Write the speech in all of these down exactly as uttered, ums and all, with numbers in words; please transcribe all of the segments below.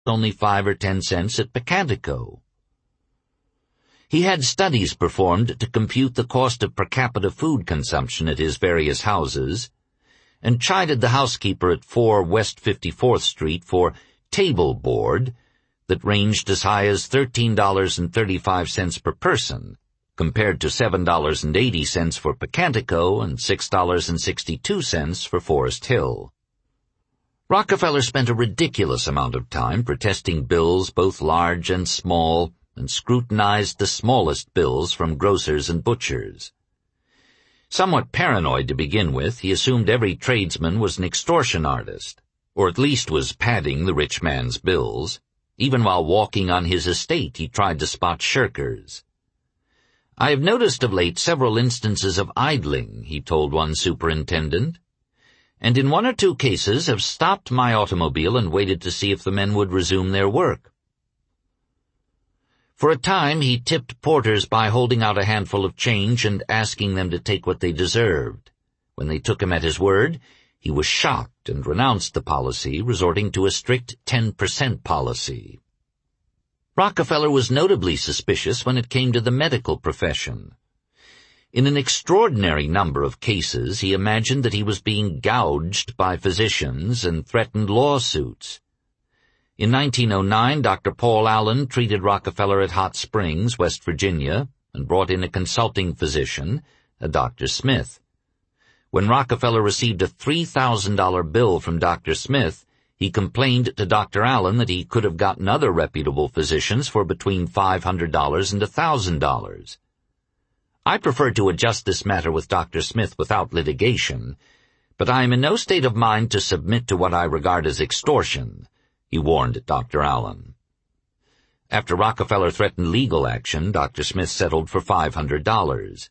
only five or ten cents at Pecantico. He had studies performed to compute the cost of per capita food consumption at his various houses, and chided the housekeeper at four West fifty-fourth Street for table board that ranged as high as thirteen dollars and thirty-five cents per person, compared to seven dollars and eighty cents for Pecantico and six dollars and sixty-two cents for Forest Hill. Rockefeller spent a ridiculous amount of time protesting bills both large and small, and scrutinized the smallest bills from grocers and butchers. Somewhat paranoid to begin with, he assumed every tradesman was an extortion artist, or at least was padding the rich man's bills. Even while walking on his estate, he tried to spot shirkers. "I have noticed of late several instances of idling," he told one superintendent, "and in one or two cases have stopped my automobile and waited to see if the men would resume their work." For a time he tipped porters by holding out a handful of change and asking them to take what they deserved. When they took him at his word, he was shocked and renounced the policy, resorting to a strict ten percent policy. Rockefeller was notably suspicious when it came to the medical profession. In an extraordinary number of cases, he imagined that he was being gouged by physicians and threatened lawsuits. In nineteen oh nine, Doctor Paul Allen treated Rockefeller at Hot Springs, West Virginia, and brought in a consulting physician, a Doctor Smith. When Rockefeller received a three thousand dollar bill from Doctor Smith, he complained to Doctor Allen that he could have gotten other reputable physicians for between five hundred dollars and one thousand dollars. "I prefer to adjust this matter with Doctor Smith without litigation, but I am in no state of mind to submit to what I regard as extortion," he warned Doctor Allen. After Rockefeller threatened legal action, Doctor Smith settled for five hundred dollars.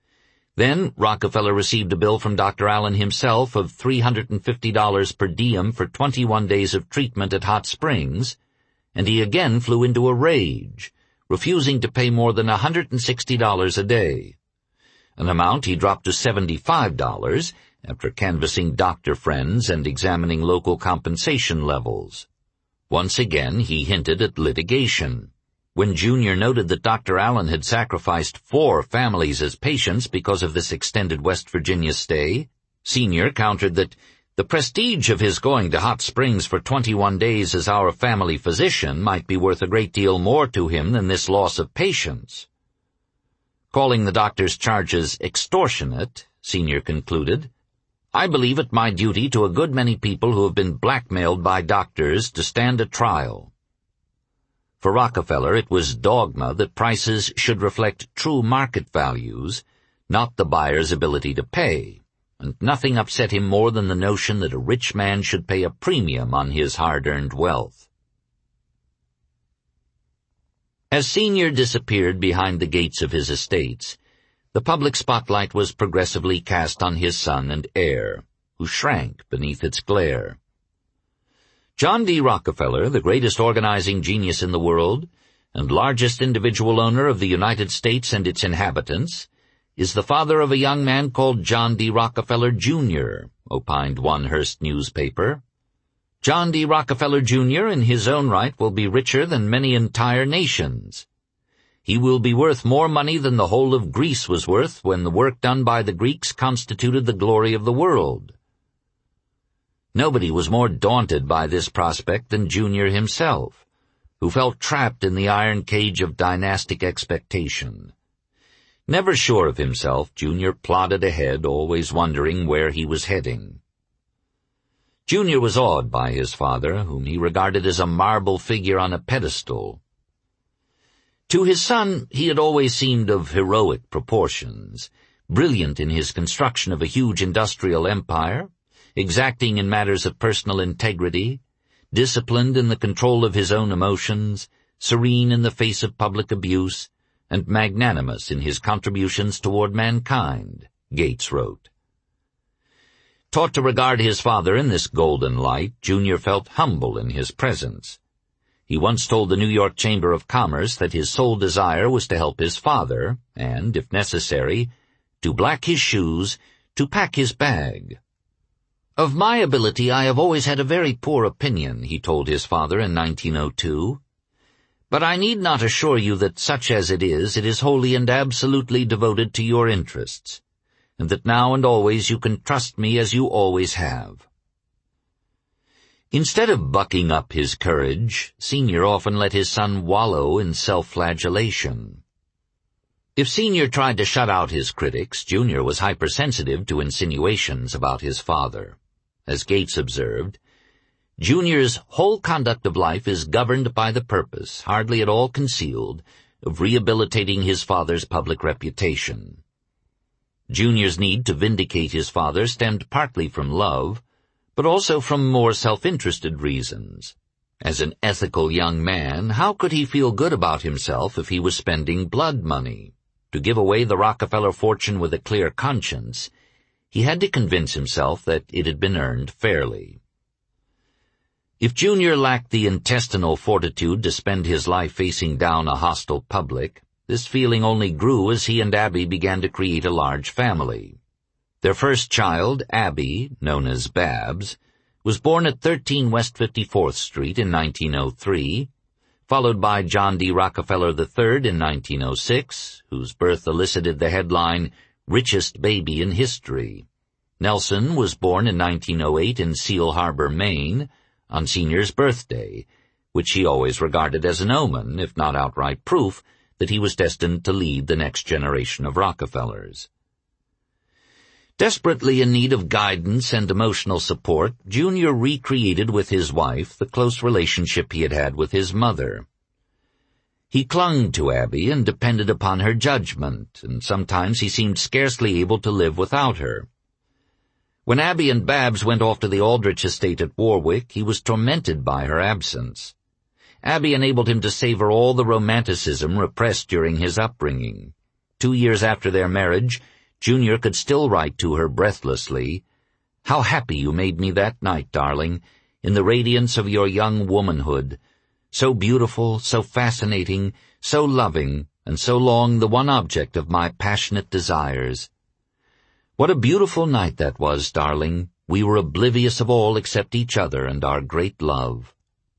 Then Rockefeller received a bill from Doctor Allen himself of three hundred fifty dollars per diem for twenty-one days of treatment at Hot Springs, and he again flew into a rage, refusing to pay more than one hundred sixty dollars a day, an amount he dropped to seventy-five dollars after canvassing doctor friends and examining local compensation levels. Once again he hinted at litigation. When Junior noted that Doctor Allen had sacrificed four families as patients because of this extended West Virginia stay, Senior countered that the prestige of his going to Hot Springs for twenty-one days as our family physician might be worth a great deal more to him than this loss of patients. Calling the doctor's charges extortionate, Senior concluded, "I believe it my duty to a good many people who have been blackmailed by doctors to stand a trial." For Rockefeller, it was dogma that prices should reflect true market values, not the buyer's ability to pay, and nothing upset him more than the notion that a rich man should pay a premium on his hard-earned wealth. As Senior disappeared behind the gates of his estates, the public spotlight was progressively cast on his son and heir, who shrank beneath its glare. John D. Rockefeller, the greatest organizing genius in the world, and largest individual owner of the United States and its inhabitants, is the father of a young man called John D. Rockefeller, Junior, opined one Hearst newspaper. John D. Rockefeller, Junior, in his own right, will be richer than many entire nations. He will be worth more money than the whole of Greece was worth when the work done by the Greeks constituted the glory of the world. Nobody was more daunted by this prospect than Junior himself, who felt trapped in the iron cage of dynastic expectation. Never sure of himself, Junior plodded ahead, always wondering where he was heading. Junior was awed by his father, whom he regarded as a marble figure on a pedestal. To his son, he had always seemed of heroic proportions, brilliant in his construction of a huge industrial empire, exacting in matters of personal integrity, disciplined in the control of his own emotions, serene in the face of public abuse, and magnanimous in his contributions toward mankind, Gates wrote. Taught to regard his father in this golden light, Junior felt humble in his presence. He once told the New York Chamber of Commerce that his sole desire was to help his father, and, if necessary, to black his shoes, to pack his bag. "Of my ability I have always had a very poor opinion," he told his father in nineteen oh two. "But I need not assure you that such as it is, it is wholly and absolutely devoted to your interests, and that now and always you can trust me as you always have." Instead of bucking up his courage, Senior often let his son wallow in self-flagellation. If Senior tried to shut out his critics, Junior was hypersensitive to insinuations about his father. As Gates observed, Junior's whole conduct of life is governed by the purpose, hardly at all concealed, of rehabilitating his father's public reputation. Junior's need to vindicate his father stemmed partly from love, but also from more self-interested reasons. As an ethical young man, how could he feel good about himself if he was spending blood money? To give away the Rockefeller fortune with a clear conscience, he had to convince himself that it had been earned fairly. If Junior lacked the intestinal fortitude to spend his life facing down a hostile public, this feeling only grew as he and Abby began to create a large family. Their first child, Abby, known as Babs, was born at thirteen West fifty-fourth Street in nineteen oh three, followed by John D. Rockefeller the third in nineteen oh six, whose birth elicited the headline, "Richest Baby in History." Nelson was born in nineteen oh eight in Seal Harbor, Maine, on Senior's birthday, which he always regarded as an omen, if not outright proof, that he was destined to lead the next generation of Rockefellers. Desperately in need of guidance and emotional support, Junior recreated with his wife the close relationship he had had with his mother. He clung to Abby and depended upon her judgment, and sometimes he seemed scarcely able to live without her. When Abby and Babs went off to the Aldrich estate at Warwick, he was tormented by her absence. Abby enabled him to savor all the romanticism repressed during his upbringing. Two years after their marriage, Junior could still write to her breathlessly, "How happy you made me that night, darling, in the radiance of your young womanhood. So beautiful, so fascinating, so loving, and so long the one object of my passionate desires. What a beautiful night that was, darling. We were oblivious of all except each other and our great love."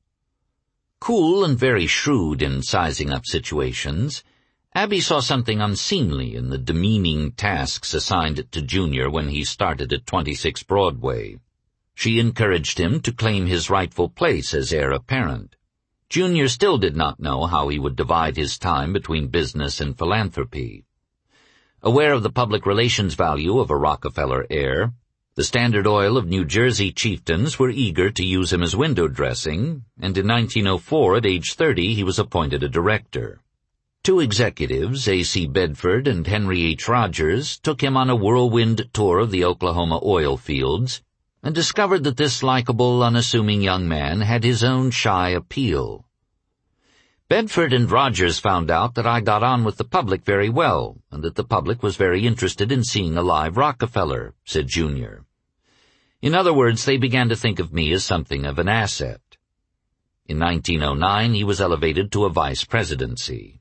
Cool and very shrewd in sizing up situations, Abby saw something unseemly in the demeaning tasks assigned to Junior when he started at twenty-six Broadway. She encouraged him to claim his rightful place as heir apparent. Junior still did not know how he would divide his time between business and philanthropy. Aware of the public relations value of a Rockefeller heir, the Standard Oil of New Jersey chieftains were eager to use him as window dressing, and in nineteen oh four, at age thirty, he was appointed a director. Two executives, A C Bedford and Henry H. Rogers, took him on a whirlwind tour of the Oklahoma oil fields and discovered that this likable, unassuming young man had his own shy appeal. Bedford and Rogers found out that I got on with the public very well, and that the public was very interested in seeing a live Rockefeller, said Junior. In other words, they began to think of me as something of an asset. In nineteen oh nine, he was elevated to a vice presidency.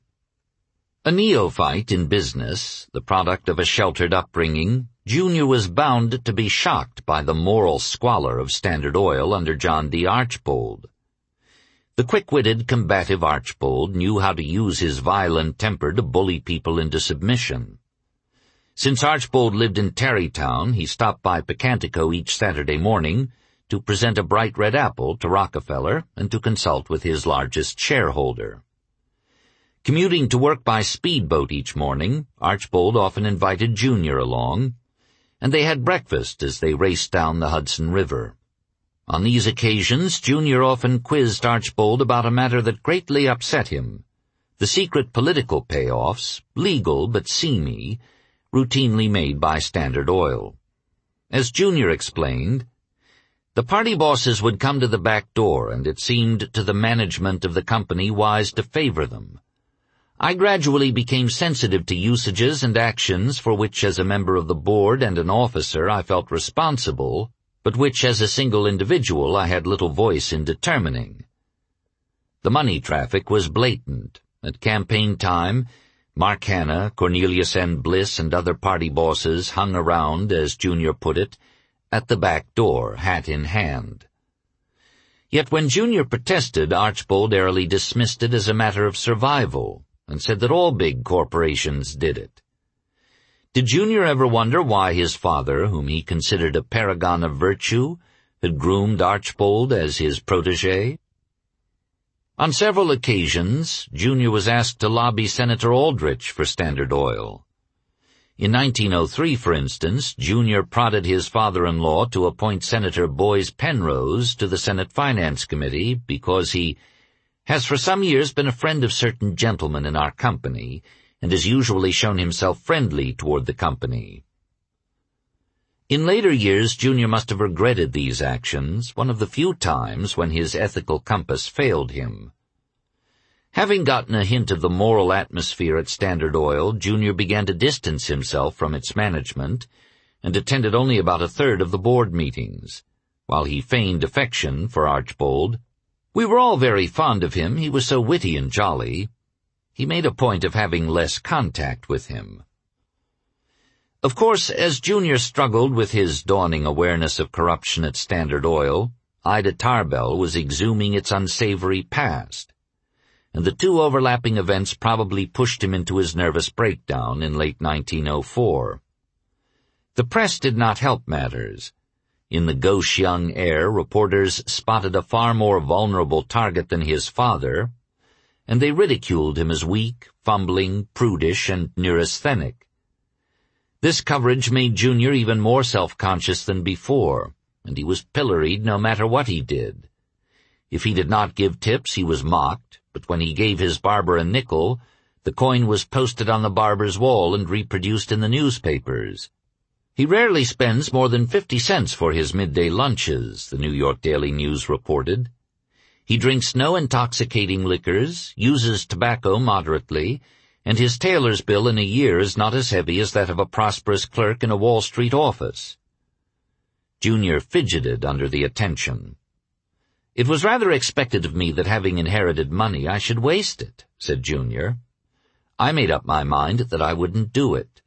A neophyte in business, the product of a sheltered upbringing, Junior was bound to be shocked by the moral squalor of Standard Oil under John D. Archbold. The quick-witted, combative Archbold knew how to use his violent temper to bully people into submission. Since Archbold lived in Tarrytown, he stopped by Picantico each Saturday morning to present a bright red apple to Rockefeller and to consult with his largest shareholder. Commuting to work by speedboat each morning, Archbold often invited Junior along, and they had breakfast as they raced down the Hudson River. On these occasions, Junior often quizzed Archbold about a matter that greatly upset him, the secret political payoffs, legal but seamy, routinely made by Standard Oil. As Junior explained, the party bosses would come to the back door, and it seemed to the management of the company wise to favor them. I gradually became sensitive to usages and actions for which as a member of the board and an officer I felt responsible, but which as a single individual I had little voice in determining. The money traffic was blatant. At campaign time, Mark Hanna, Cornelius N. Bliss, and other party bosses hung around, as Junior put it, at the back door, hat in hand. Yet when Junior protested, Archbold airily dismissed it as a matter of survival and said that all big corporations did it. Did Junior ever wonder why his father, whom he considered a paragon of virtue, had groomed Archbold as his protege? On several occasions, Junior was asked to lobby Senator Aldrich for Standard Oil. In nineteen oh three, for instance, Junior prodded his father-in-law to appoint Senator Boys Penrose to the Senate Finance Committee because he has for some years been a friend of certain gentlemen in our company and has usually shown himself friendly toward the company. In later years, Junior must have regretted these actions, one of the few times when his ethical compass failed him. Having gotten a hint of the moral atmosphere at Standard Oil, Junior began to distance himself from its management and attended only about a third of the board meetings. While he feigned affection for Archbold, we were all very fond of him, he was so witty and jolly, he made a point of having less contact with him. Of course, as Junior struggled with his dawning awareness of corruption at Standard Oil, Ida Tarbell was exhuming its unsavory past, and the two overlapping events probably pushed him into his nervous breakdown in late nineteen oh four. The press did not help matters. In the gauche young heir, reporters spotted a far more vulnerable target than his father, and they ridiculed him as weak, fumbling, prudish, and neurasthenic. This coverage made Junior even more self-conscious than before, and he was pilloried no matter what he did. If he did not give tips, he was mocked, but when he gave his barber a nickel, the coin was posted on the barber's wall and reproduced in the newspapers. He rarely spends more than fifty cents for his midday lunches, the New York Daily News reported. He drinks no intoxicating liquors, uses tobacco moderately, and his tailor's bill in a year is not as heavy as that of a prosperous clerk in a Wall Street office. Junior fidgeted under the attention. "It was rather expected of me that having inherited money I should waste it," said Junior. "I made up my mind that I wouldn't do it."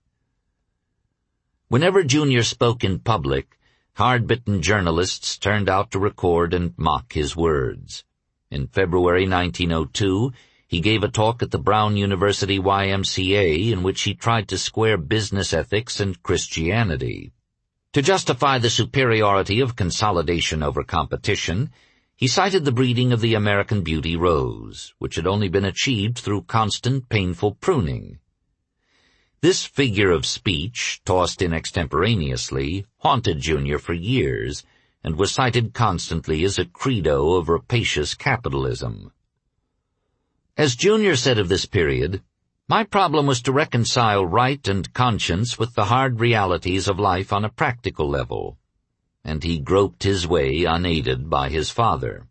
Whenever Junior spoke in public, hard-bitten journalists turned out to record and mock his words. In February nineteen oh two, he gave a talk at the Brown University Y M C A in which he tried to square business ethics and Christianity. To justify the superiority of consolidation over competition, he cited the breeding of the American Beauty rose, which had only been achieved through constant, painful pruning. This figure of speech, tossed in extemporaneously, haunted Junior for years, and was cited constantly as a credo of rapacious capitalism. As Junior said of this period, "My problem was to reconcile right and conscience with the hard realities of life on a practical level," and he groped his way unaided by his father.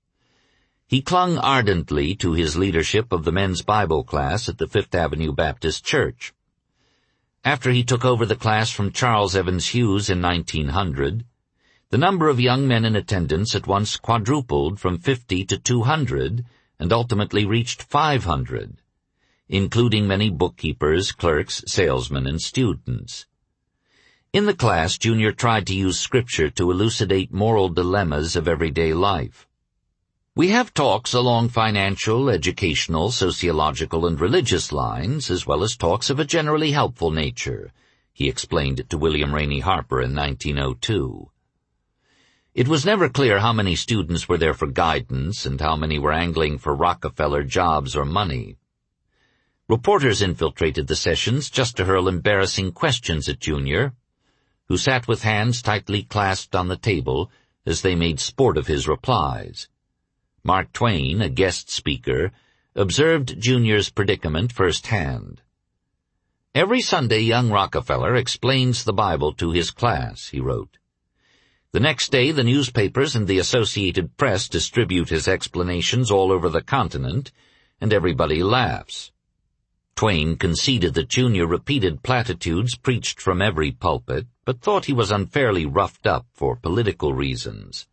He clung ardently to his leadership of the men's Bible class at the Fifth Avenue Baptist Church. After he took over the class from Charles Evans Hughes in nineteen hundred, the number of young men in attendance at once quadrupled from fifty to two hundred, and ultimately reached five hundred, including many bookkeepers, clerks, salesmen, and students. In the class, Junior tried to use Scripture to elucidate moral dilemmas of everyday life. "We have talks along financial, educational, sociological, and religious lines, as well as talks of a generally helpful nature," he explained it to William Rainey Harper in nineteen oh two. It was never clear how many students were there for guidance and how many were angling for Rockefeller jobs or money. Reporters infiltrated the sessions just to hurl embarrassing questions at Junior, who sat with hands tightly clasped on the table as they made sport of his replies. Mark Twain, a guest speaker, observed Junior's predicament firsthand. "Every Sunday young Rockefeller explains the Bible to his class," he wrote. "The next day the newspapers and the Associated Press distribute his explanations all over the continent, and everybody laughs." Twain conceded that Junior repeated platitudes preached from every pulpit, but thought he was unfairly roughed up for political reasons.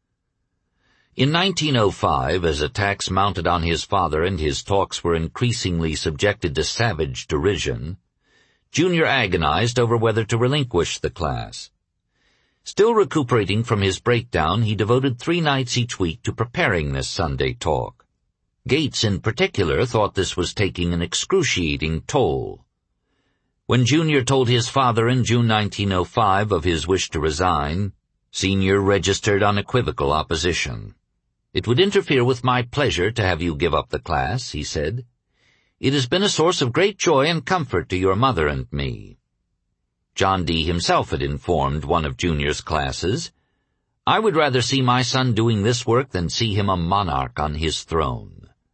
In nineteen oh five, as attacks mounted on his father and his talks were increasingly subjected to savage derision, Junior agonized over whether to relinquish the class. Still recuperating from his breakdown, he devoted three nights each week to preparing this Sunday talk. Gates, in particular, thought this was taking an excruciating toll. When Junior told his father in June nineteen oh five of his wish to resign, Senior registered unequivocal opposition. "It would interfere with my pleasure to have you give up the class," he said. "It has been a source of great joy and comfort to your mother and me." John Dee himself had informed one of Junior's classes, "I would rather see my son doing this work than see him a monarch on his throne."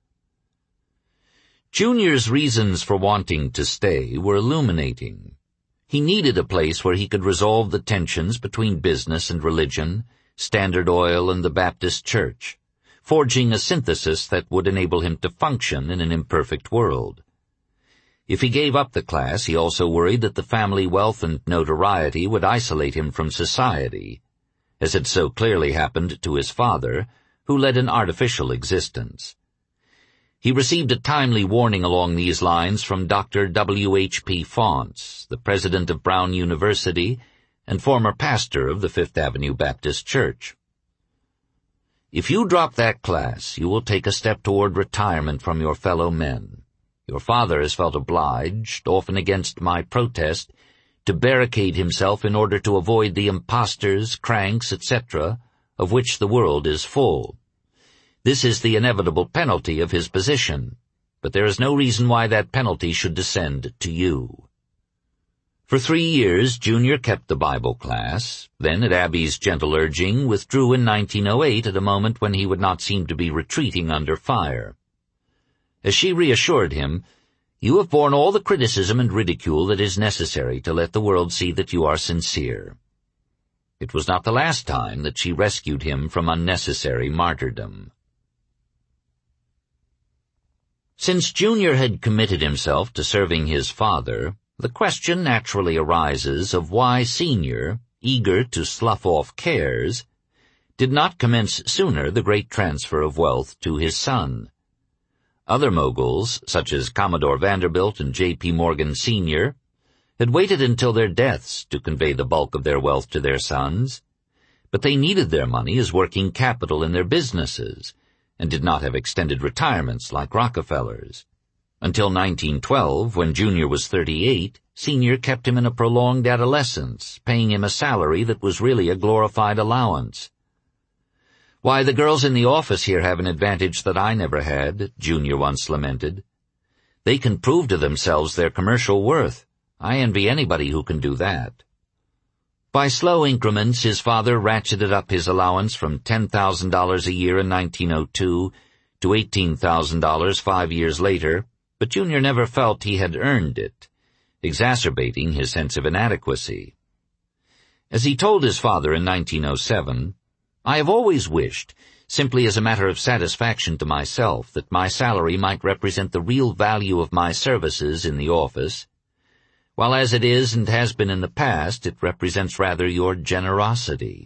Junior's reasons for wanting to stay were illuminating. He needed a place where he could resolve the tensions between business and religion, Standard Oil and the Baptist Church, forging a synthesis that would enable him to function in an imperfect world. If he gave up the class, he also worried that the family wealth and notoriety would isolate him from society, as had so clearly happened to his father, who led an artificial existence. He received a timely warning along these lines from Doctor W H P Faunce, the president of Brown University and former pastor of the Fifth Avenue Baptist Church. "If you drop that class, you will take a step toward retirement from your fellow men. Your father has felt obliged, often against my protest, to barricade himself in order to avoid the impostors, cranks, et cetera, of which the world is full. This is the inevitable penalty of his position, but there is no reason why that penalty should descend to you." For three years, Junior kept the Bible class, then, at Abby's gentle urging, withdrew in nineteen oh eight at a moment when he would not seem to be retreating under fire. As she reassured him, "You have borne all the criticism and ridicule that is necessary to let the world see that you are sincere." It was not the last time that she rescued him from unnecessary martyrdom. Since Junior had committed himself to serving his father, the question naturally arises of why Senior, eager to slough off cares, did not commence sooner the great transfer of wealth to his son. Other moguls, such as Commodore Vanderbilt and J P Morgan Senior, had waited until their deaths to convey the bulk of their wealth to their sons, but they needed their money as working capital in their businesses, and did not have extended retirements like Rockefeller's. Until nineteen twelve, when Junior was thirty-eight, Senior kept him in a prolonged adolescence, paying him a salary that was really a glorified allowance. "Why, the girls in the office here have an advantage that I never had," Junior once lamented. "They can prove to themselves their commercial worth. I envy anybody who can do that." By slow increments, his father ratcheted up his allowance from ten thousand dollars a year in nineteen oh two to eighteen thousand dollars five years later, but Junior never felt he had earned it, exacerbating his sense of inadequacy. As he told his father in nineteen oh seven, "I have always wished, simply as a matter of satisfaction to myself, that my salary might represent the real value of my services in the office, while as it is and has been in the past, it represents rather your generosity."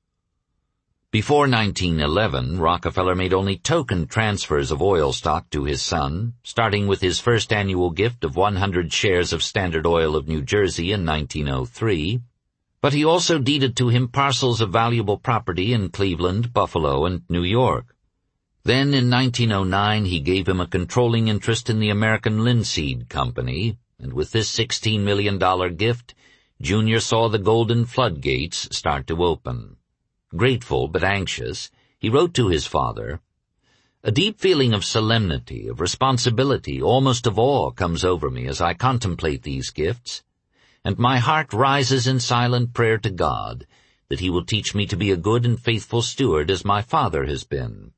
Before nineteen eleven, Rockefeller made only token transfers of oil stock to his son, starting with his first annual gift of one hundred shares of Standard Oil of New Jersey in nineteen oh three, but he also deeded to him parcels of valuable property in Cleveland, Buffalo, and New York. Then in nineteen oh nine he gave him a controlling interest in the American Linseed Company, and with this sixteen million dollars gift, Junior saw the golden floodgates start to open. Grateful but anxious, he wrote to his father, "A deep feeling of solemnity, of responsibility, almost of awe comes over me as I contemplate these gifts, and my heart rises in silent prayer to God that he will teach me to be a good and faithful steward as my father has been."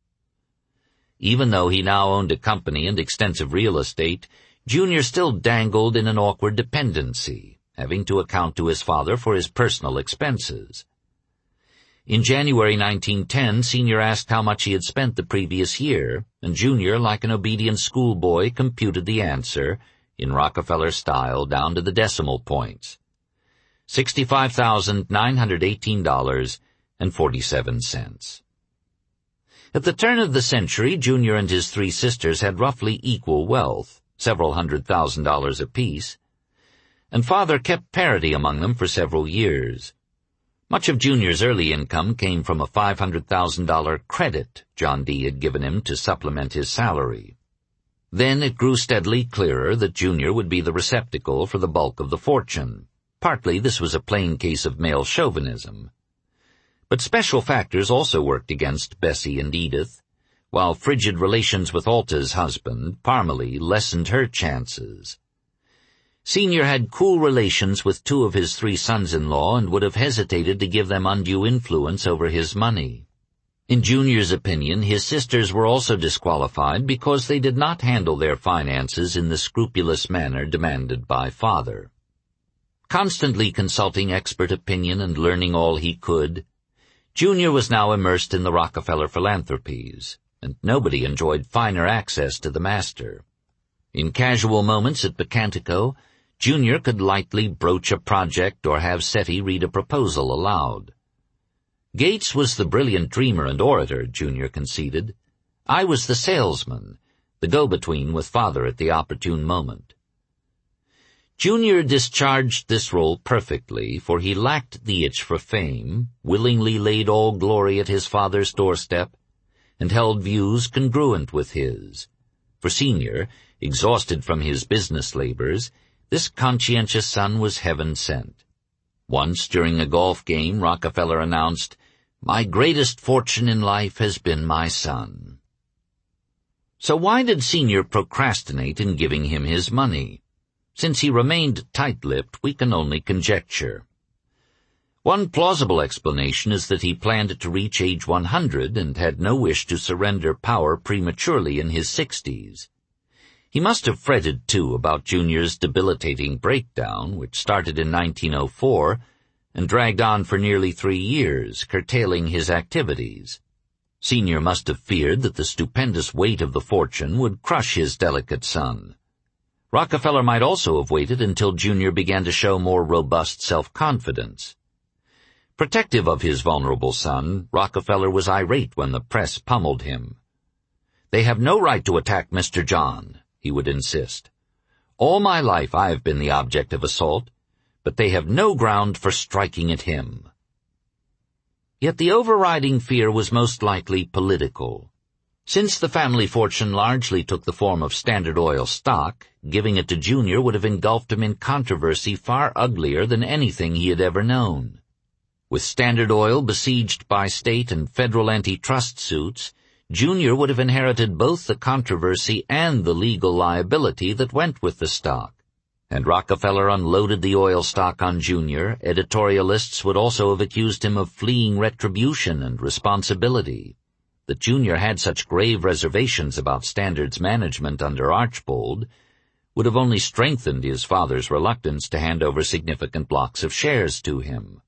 Even though he now owned a company and extensive real estate, Junior still dangled in an awkward dependency, having to account to his father for his personal expenses. In January nineteen ten, Senior asked how much he had spent the previous year, and Junior, like an obedient schoolboy, computed the answer, in Rockefeller style, down to the decimal points. sixty-five thousand nine hundred eighteen dollars and forty-seven cents. At the turn of the century, Junior and his three sisters had roughly equal wealth, several hundred thousand dollars apiece, and Father kept parity among them for several years. Much of Junior's early income came from a five hundred thousand dollars credit John D. had given him to supplement his salary. Then it grew steadily clearer that Junior would be the receptacle for the bulk of the fortune. Partly this was a plain case of male chauvinism. But special factors also worked against Bessie and Edith, while frigid relations with Alta's husband, Parmalee, lessened her chances. Senior had cool relations with two of his three sons-in-law and would have hesitated to give them undue influence over his money. In Junior's opinion, his sisters were also disqualified because they did not handle their finances in the scrupulous manner demanded by father. Constantly consulting expert opinion and learning all he could, Junior was now immersed in the Rockefeller philanthropies, and nobody enjoyed finer access to the master. In casual moments at Picantico, Junior could lightly broach a project or have SETI read a proposal aloud. Gates was the brilliant dreamer and orator, Junior conceded. I was the salesman, the go-between with father at the opportune moment. Junior discharged this role perfectly, for he lacked the itch for fame, willingly laid all glory at his father's doorstep, and held views congruent with his. For Senior, exhausted from his business labors, this conscientious son was heaven-sent. Once, during a golf game, Rockefeller announced, "My greatest fortune in life has been my son." So why did Senior procrastinate in giving him his money? Since he remained tight-lipped, we can only conjecture. One plausible explanation is that he planned to reach age one hundred and had no wish to surrender power prematurely in his sixties. He must have fretted, too, about Junior's debilitating breakdown, which started in nineteen oh four and dragged on for nearly three years, curtailing his activities. Senior must have feared that the stupendous weight of the fortune would crush his delicate son. Rockefeller might also have waited until Junior began to show more robust self-confidence. Protective of his vulnerable son, Rockefeller was irate when the press pummeled him. "They have no right to attack Mister John," he would insist. "All my life I have been the object of assault, but they have no ground for striking at him." Yet the overriding fear was most likely political. Since the family fortune largely took the form of Standard Oil stock, giving it to Junior would have engulfed him in controversy far uglier than anything he had ever known. With Standard Oil besieged by state and federal antitrust suits, Junior would have inherited both the controversy and the legal liability that went with the stock. Had Rockefeller unloaded the oil stock on Junior, editorialists would also have accused him of fleeing retribution and responsibility. That Junior had such grave reservations about Standard's management under Archbold would have only strengthened his father's reluctance to hand over significant blocks of shares to him.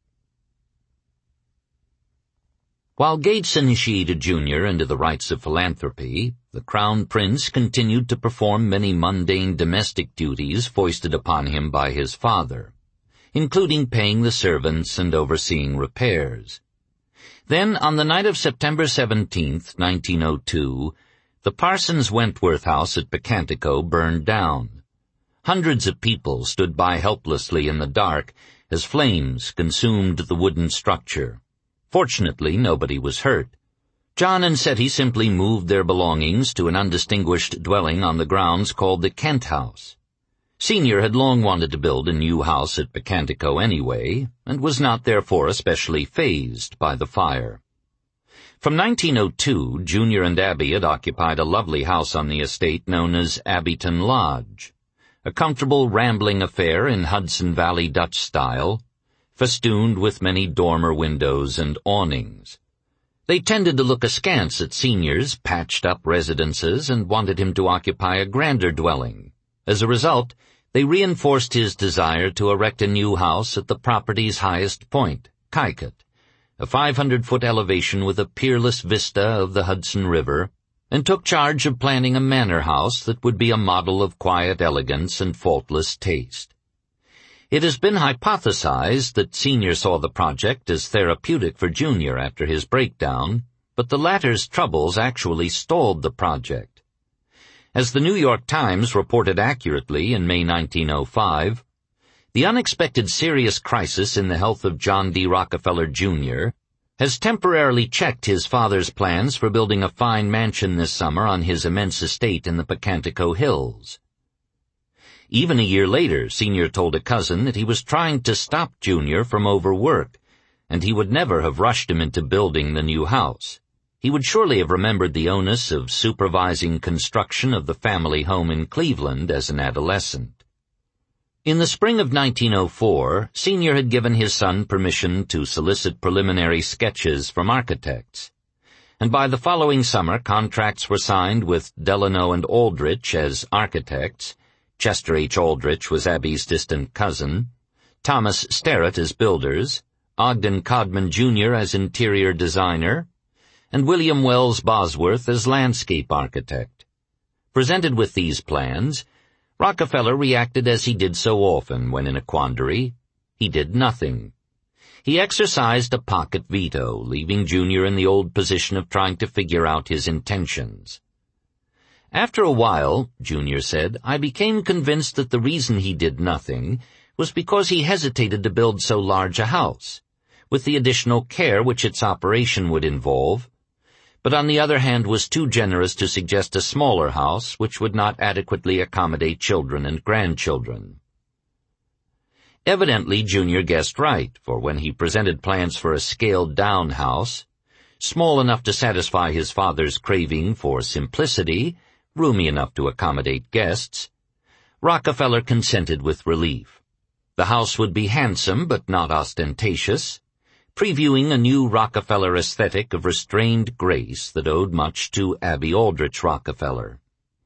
While Gates initiated Junior into the rites of philanthropy, the Crown Prince continued to perform many mundane domestic duties foisted upon him by his father, including paying the servants and overseeing repairs. Then, on the night of September seventeenth, nineteen oh two, the Parsons Wentworth house at Picantico burned down. Hundreds of people stood by helplessly in the dark as flames consumed the wooden structure. Fortunately, nobody was hurt. John and SETI simply moved their belongings to an undistinguished dwelling on the grounds called the Kent House. Senior had long wanted to build a new house at Picantico anyway, and was not therefore especially fazed by the fire. From nineteen oh two, Junior and Abby had occupied a lovely house on the estate known as Abbyton Lodge, a comfortable, rambling affair in Hudson Valley Dutch style, festooned with many dormer windows and awnings. They tended to look askance at Senior's patched-up residences and wanted him to occupy a grander dwelling. As a result, they reinforced his desire to erect a new house at the property's highest point, Kykuit, a five hundred foot elevation with a peerless vista of the Hudson River, and took charge of planning a manor house that would be a model of quiet elegance and faultless taste. It has been hypothesized that Senior saw the project as therapeutic for Junior after his breakdown, but the latter's troubles actually stalled the project. As the New York Times reported accurately in May nineteen oh five, The unexpected serious crisis in the health of John D. Rockefeller, Junior has temporarily checked his father's plans for building a fine mansion this summer on his immense estate in the Pocantico Hills. Even a year later, Senior told a cousin that he was trying to stop Junior from overwork, and he would never have rushed him into building the new house. He would surely have remembered the onus of supervising construction of the family home in Cleveland as an adolescent. In the spring of nineteen oh four, Senior had given his son permission to solicit preliminary sketches from architects, and by the following summer contracts were signed with Delano and Aldrich as architects. Chester H. Aldrich was Abby's distant cousin, Thomas Sterrett as builders, Ogden Codman, Junior as interior designer, and William Wells Bosworth as landscape architect. Presented with these plans, Rockefeller reacted as he did so often when in a quandary. He did nothing. He exercised a pocket veto, leaving Junior in the old position of trying to figure out his intentions. After a while, Junior said, I became convinced that the reason he did nothing was because he hesitated to build so large a house, with the additional care which its operation would involve, but on the other hand was too generous to suggest a smaller house which would not adequately accommodate children and grandchildren. Evidently, Junior guessed right, for when he presented plans for a scaled-down house, small enough to satisfy his father's craving for simplicity, roomy enough to accommodate guests, Rockefeller consented with relief. The house would be handsome but not ostentatious, previewing a new Rockefeller aesthetic of restrained grace that owed much to Abby Aldrich Rockefeller.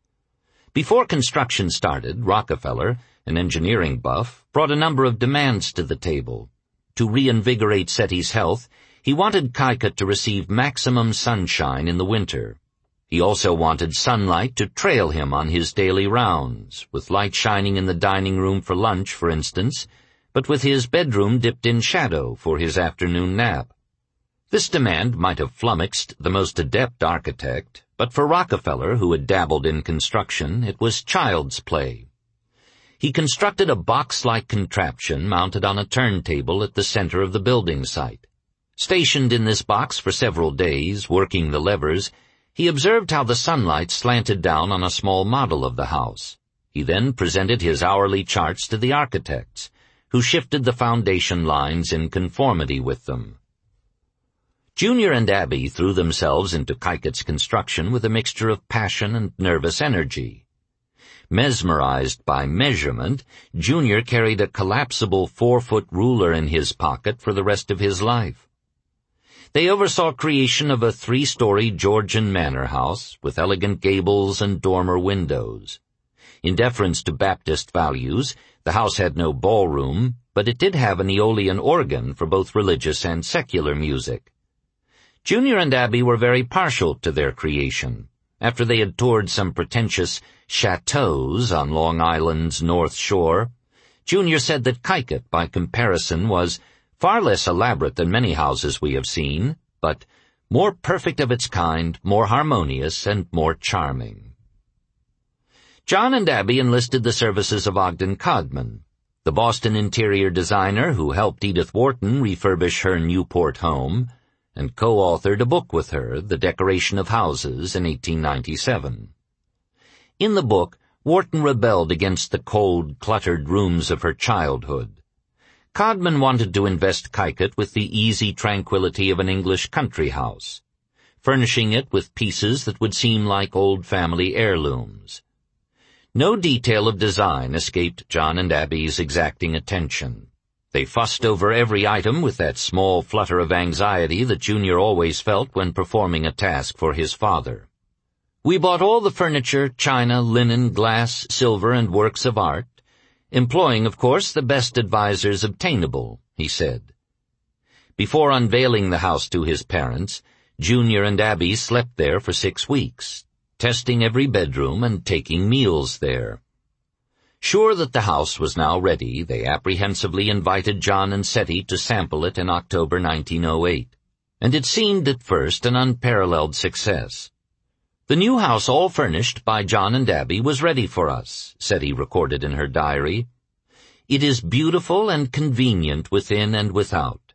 Before construction started, Rockefeller, an engineering buff, brought a number of demands to the table. To reinvigorate SETI's health, he wanted Kykuit to receive maximum sunshine in the winter. He also wanted sunlight to trail him on his daily rounds, with light shining in the dining room for lunch, for instance, but with his bedroom dipped in shadow for his afternoon nap. This demand might have flummoxed the most adept architect, but for Rockefeller, who had dabbled in construction, it was child's play. He constructed a box-like contraption mounted on a turntable at the center of the building site. Stationed in this box for several days, working the levers, he observed how the sunlight slanted down on a small model of the house. He then presented his hourly charts to the architects, who shifted the foundation lines in conformity with them. Junior and Abby threw themselves into Kykuit's construction with a mixture of passion and nervous energy. Mesmerized by measurement, Junior carried a collapsible four-foot ruler in his pocket for the rest of his life. They oversaw creation of a three-story Georgian manor house with elegant gables and dormer windows. In deference to Baptist values, the house had no ballroom, but it did have an Aeolian organ for both religious and secular music. Junior and Abby were very partial to their creation. After they had toured some pretentious chateaus on Long Island's North Shore, Junior said that Kykuit, by comparison, was far less elaborate than many houses we have seen, but more perfect of its kind, more harmonious, and more charming. John and Abby enlisted the services of Ogden Codman, the Boston interior designer who helped Edith Wharton refurbish her Newport home, and co-authored a book with her, The Decoration of Houses, in eighteen ninety-seven. In the book, Wharton rebelled against the cold, cluttered rooms of her childhood. Codman wanted to invest Kykuit with the easy tranquility of an English country house, furnishing it with pieces that would seem like old family heirlooms. No detail of design escaped John and Abby's exacting attention. They fussed over every item with that small flutter of anxiety that Junior always felt when performing a task for his father. We bought all the furniture, china, linen, glass, silver, and works of art, employing, of course, the best advisers obtainable, he said. Before unveiling the house to his parents, Junior and Abby slept there for six weeks, testing every bedroom and taking meals there. Sure that the house was now ready, they apprehensively invited John and SETI to sample it in October nineteen oh eight, and it seemed at first an unparalleled success. The new house, all furnished by John and Abby, was ready for us, SETI recorded in her diary. It is beautiful and convenient within and without.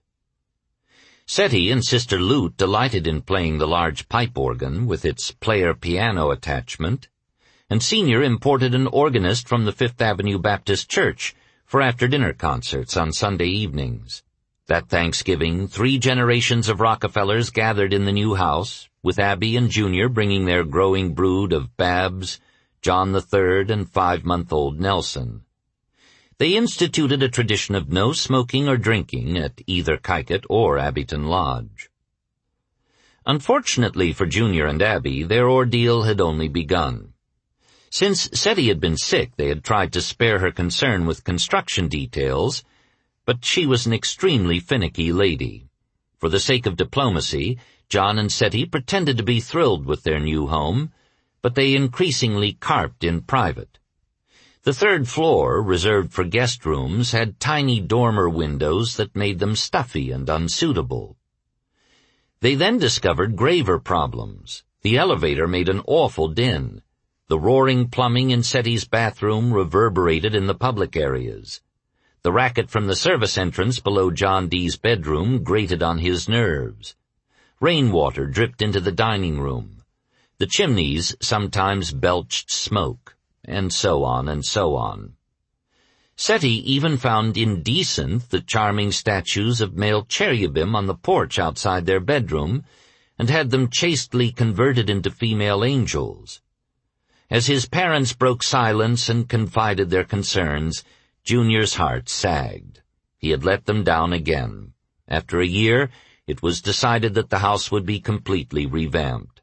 Seti and Sister Lute delighted in playing the large pipe organ with its player piano attachment, and Senior imported an organist from the Fifth Avenue Baptist Church for after-dinner concerts on Sunday evenings. That Thanksgiving, three generations of Rockefellers gathered in the new house, with Abby and Junior bringing their growing brood of Babs, John the Third, and five-month-old Nelson. They instituted a tradition of no smoking or drinking at either Kykuit or Abbyton Lodge. Unfortunately for Junior and Abby, their ordeal had only begun. Since Seti had been sick, they had tried to spare her concern with construction details, but she was an extremely finicky lady. For the sake of diplomacy, John and Seti pretended to be thrilled with their new home, but they increasingly carped in private. The third floor, reserved for guest rooms, had tiny dormer windows that made them stuffy and unsuitable. They then discovered graver problems. The elevator made an awful din. The roaring plumbing in Seti's bathroom reverberated in the public areas. The racket from the service entrance below John D.'s bedroom grated on his nerves. Rainwater dripped into the dining room. The chimneys sometimes belched smoke, and so on and so on. Seti even found indecent the charming statues of male cherubim on the porch outside their bedroom, and had them chastely converted into female angels. As his parents broke silence and confided their concerns, Junior's heart sagged. He had let them down again. After a year, it was decided that the house would be completely revamped.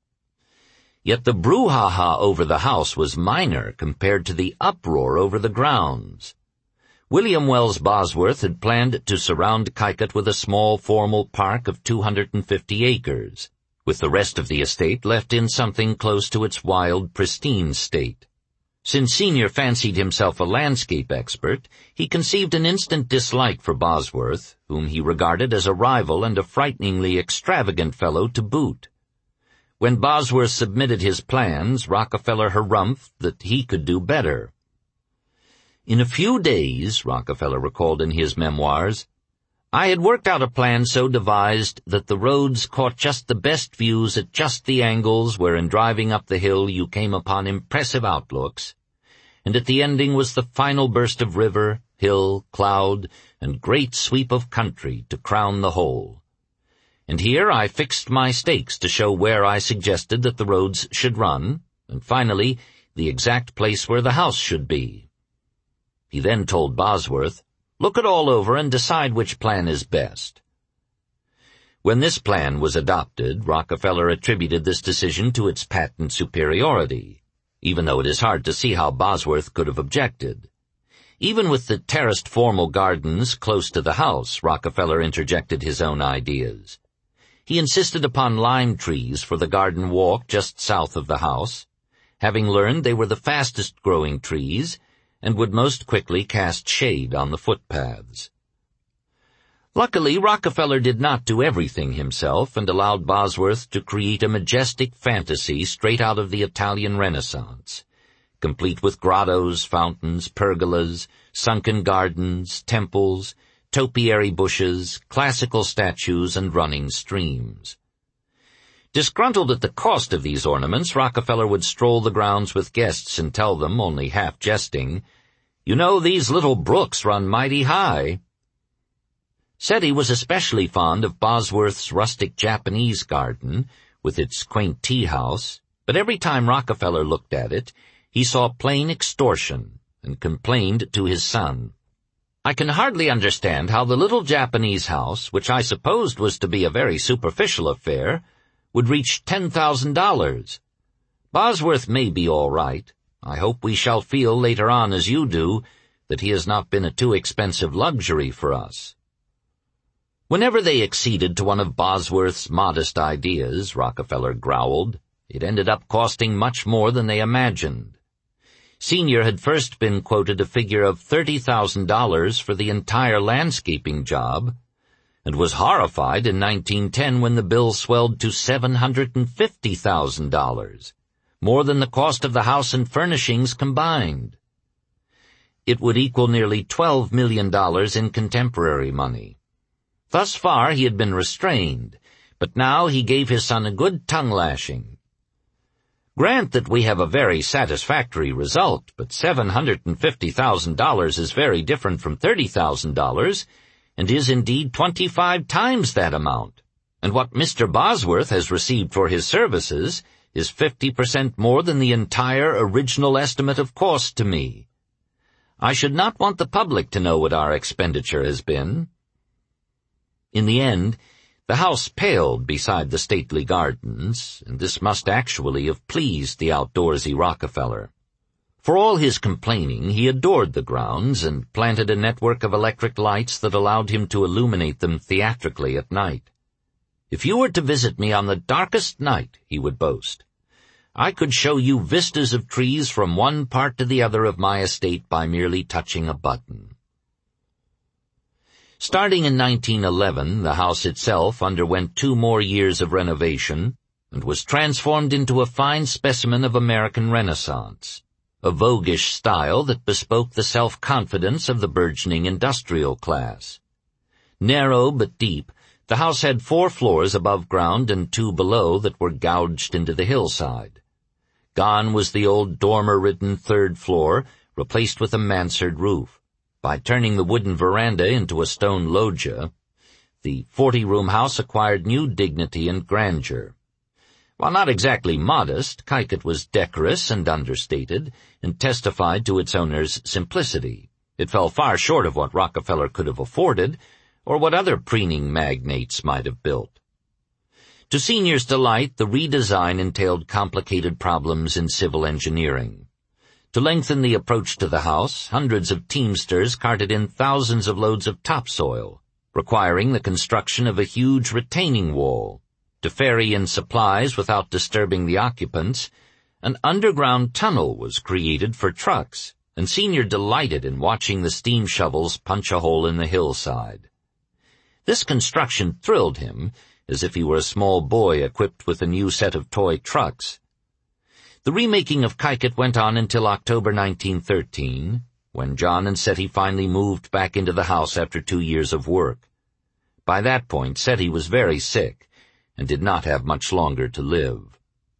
Yet the brouhaha over the house was minor compared to the uproar over the grounds. William Wells Bosworth had planned to surround Kykuit with a small formal park of two hundred fifty acres, with the rest of the estate left in something close to its wild, pristine state. Since Senior fancied himself a landscape expert, he conceived an instant dislike for Bosworth, whom he regarded as a rival and a frighteningly extravagant fellow to boot. When Bosworth submitted his plans, Rockefeller harumphed that he could do better. In a few days, Rockefeller recalled in his memoirs, I had worked out a plan so devised that the roads caught just the best views at just the angles where in driving up the hill you came upon impressive outlooks, and at the ending was the final burst of river, hill, cloud, and great sweep of country to crown the whole. And here I fixed my stakes to show where I suggested that the roads should run, and finally, the exact place where the house should be. He then told Bosworth, look it all over and decide which plan is best. When this plan was adopted, Rockefeller attributed this decision to its patent superiority, even though it is hard to see how Bosworth could have objected. Even with the terraced formal gardens close to the house, Rockefeller interjected his own ideas. He insisted upon lime trees for the garden walk just south of the house, having learned they were the fastest-growing trees and would most quickly cast shade on the footpaths. Luckily, Rockefeller did not do everything himself and allowed Bosworth to create a majestic fantasy straight out of the Italian Renaissance, complete with grottos, fountains, pergolas, sunken gardens, temples, topiary bushes, classical statues, and running streams. Disgruntled at the cost of these ornaments, Rockefeller would stroll the grounds with guests and tell them, only half jesting, you know, these little brooks run mighty high. Seti was especially fond of Bosworth's rustic Japanese garden, with its quaint tea-house, but every time Rockefeller looked at it, he saw plain extortion and complained to his son. I can hardly understand how the little Japanese house, which I supposed was to be a very superficial affair, would reach ten thousand dollars. Bosworth may be all right. I hope we shall feel later on, as you do, that he has not been a too expensive luxury for us. Whenever they acceded to one of Bosworth's modest ideas, Rockefeller growled, it ended up costing much more than they imagined. Senior had first been quoted a figure of thirty thousand dollars for the entire landscaping job, and was horrified in nineteen ten when the bill swelled to seven hundred fifty thousand dollars, more than the cost of the house and furnishings combined. It would equal nearly twelve million dollars in contemporary money. Thus far he had been restrained, but now he gave his son a good tongue-lashing. Grant that we have a very satisfactory result, but seven hundred fifty thousand dollars is very different from thirty thousand dollars, and is indeed twenty-five times that amount. And what Mister Bosworth has received for his services is fifty percent more than the entire original estimate of cost to me. I should not want the public to know what our expenditure has been." In the end, the house paled beside the stately gardens, and this must actually have pleased the outdoorsy Rockefeller. For all his complaining, he adored the grounds and planted a network of electric lights that allowed him to illuminate them theatrically at night. "If you were to visit me on the darkest night," he would boast, "I could show you vistas of trees from one part to the other of my estate by merely touching a button." Starting in nineteen eleven, the house itself underwent two more years of renovation and was transformed into a fine specimen of American Renaissance, a voguish style that bespoke the self-confidence of the burgeoning industrial class. Narrow but deep, the house had four floors above ground and two below that were gouged into the hillside. Gone was the old dormer-ridden third floor, replaced with a mansard roof. By turning the wooden veranda into a stone loggia, the forty-room house acquired new dignity and grandeur. While not exactly modest, Kykuit was decorous and understated, and testified to its owner's simplicity. It fell far short of what Rockefeller could have afforded, or what other preening magnates might have built. To Senior's delight, the redesign entailed complicated problems in civil engineering. To lengthen the approach to the house, hundreds of teamsters carted in thousands of loads of topsoil, requiring the construction of a huge retaining wall. To ferry in supplies without disturbing the occupants, an underground tunnel was created for trucks, and Senior delighted in watching the steam shovels punch a hole in the hillside. This construction thrilled him, as if he were a small boy equipped with a new set of toy trucks. The remaking of Kykuit went on until October nineteen thirteen, when John and Seti finally moved back into the house after two years of work. By that point, Seti was very sick and did not have much longer to live.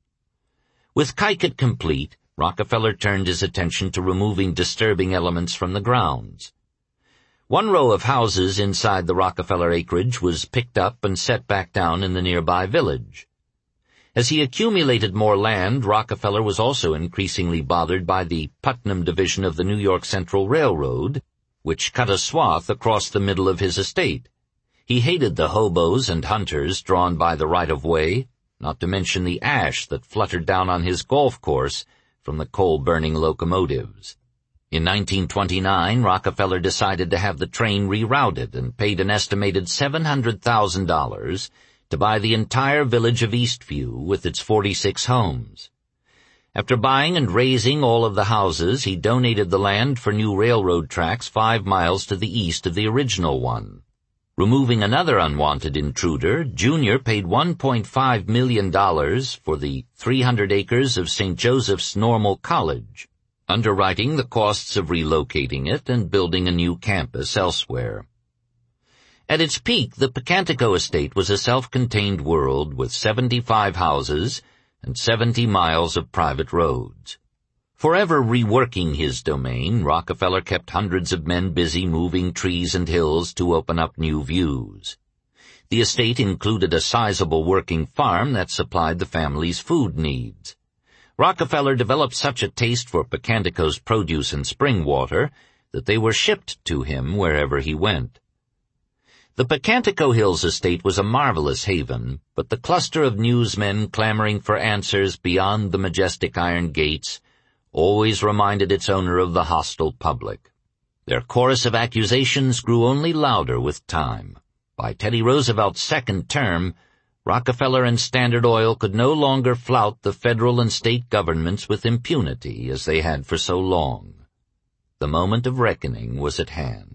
With Kykuit complete, Rockefeller turned his attention to removing disturbing elements from the grounds. One row of houses inside the Rockefeller acreage was picked up and set back down in the nearby village. As he accumulated more land, Rockefeller was also increasingly bothered by the Putnam division of the New York Central Railroad, which cut a swath across the middle of his estate. He hated the hobos and hunters drawn by the right-of-way, not to mention the ash that fluttered down on his golf course from the coal-burning locomotives. In nineteen twenty-nine, Rockefeller decided to have the train rerouted and paid an estimated seven hundred thousand dollars to buy the entire village of Eastview with its forty-six homes. After buying and raising all of the houses, he donated the land for new railroad tracks five miles to the east of the original one. Removing another unwanted intruder, Junior paid one point five million dollars for the three hundred acres of Saint Joseph's Normal College, underwriting the costs of relocating it and building a new campus elsewhere. At its peak, the Picantico estate was a self-contained world with seventy-five houses and seventy miles of private roads. Forever reworking his domain, Rockefeller kept hundreds of men busy moving trees and hills to open up new views. The estate included a sizable working farm that supplied the family's food needs. Rockefeller developed such a taste for Picantico's produce and spring water that they were shipped to him wherever he went. The Picantico Hills estate was a marvelous haven, but the cluster of newsmen clamoring for answers beyond the majestic iron gates always reminded its owner of the hostile public. Their chorus of accusations grew only louder with time. By Teddy Roosevelt's second term, Rockefeller and Standard Oil could no longer flout the federal and state governments with impunity as they had for so long. The moment of reckoning was at hand.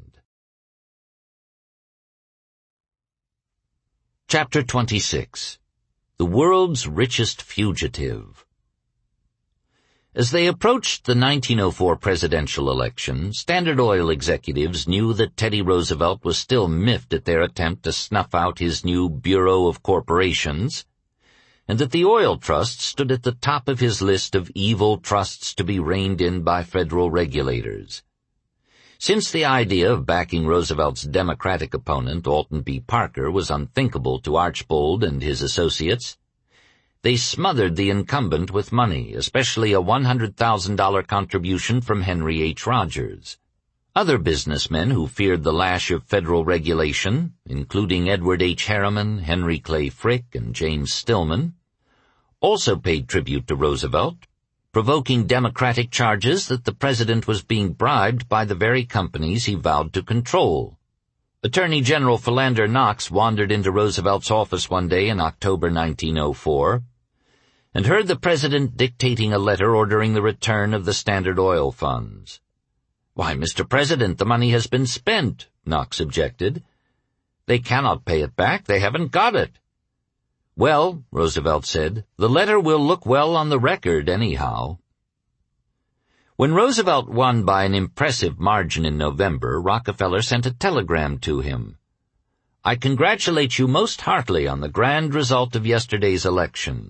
Chapter twenty-six. The World's Richest Fugitive. As they approached the nineteen oh four presidential election, Standard Oil executives knew that Teddy Roosevelt was still miffed at their attempt to snuff out his new Bureau of Corporations, and that the oil trust stood at the top of his list of evil trusts to be reined in by federal regulators. Since the idea of backing Roosevelt's Democratic opponent, Alton B. Parker, was unthinkable to Archbold and his associates, they smothered the incumbent with money, especially a one hundred thousand dollars contribution from Henry H. Rogers. Other businessmen who feared the lash of federal regulation, including Edward H. Harriman, Henry Clay Frick, and James Stillman, also paid tribute to Roosevelt, provoking Democratic charges that the president was being bribed by the very companies he vowed to control. Attorney General Philander Knox wandered into Roosevelt's office one day in October nineteen oh four and heard the president dictating a letter ordering the return of the Standard Oil funds. "Why, Mister President, the money has been spent," Knox objected. "They cannot pay it back. They haven't got it." "Well," Roosevelt said, "the letter will look well on the record anyhow." When Roosevelt won by an impressive margin in November, Rockefeller sent a telegram to him. "I congratulate you most heartily on the grand result of yesterday's election."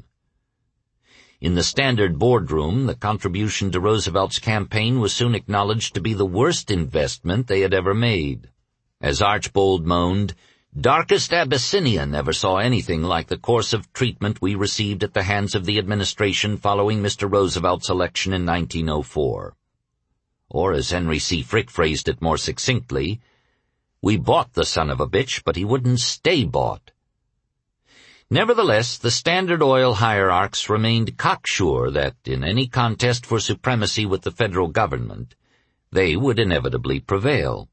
In the Standard boardroom, the contribution to Roosevelt's campaign was soon acknowledged to be the worst investment they had ever made. As Archbold moaned, "Darkest Abyssinia never saw anything like the course of treatment we received at the hands of the administration following Mister Roosevelt's election in nineteen oh four. Or, as Henry C. Frick phrased it more succinctly, "We bought the son of a bitch, but he wouldn't stay bought." Nevertheless, the Standard Oil hierarchs remained cocksure that, in any contest for supremacy with the federal government, they would inevitably prevail.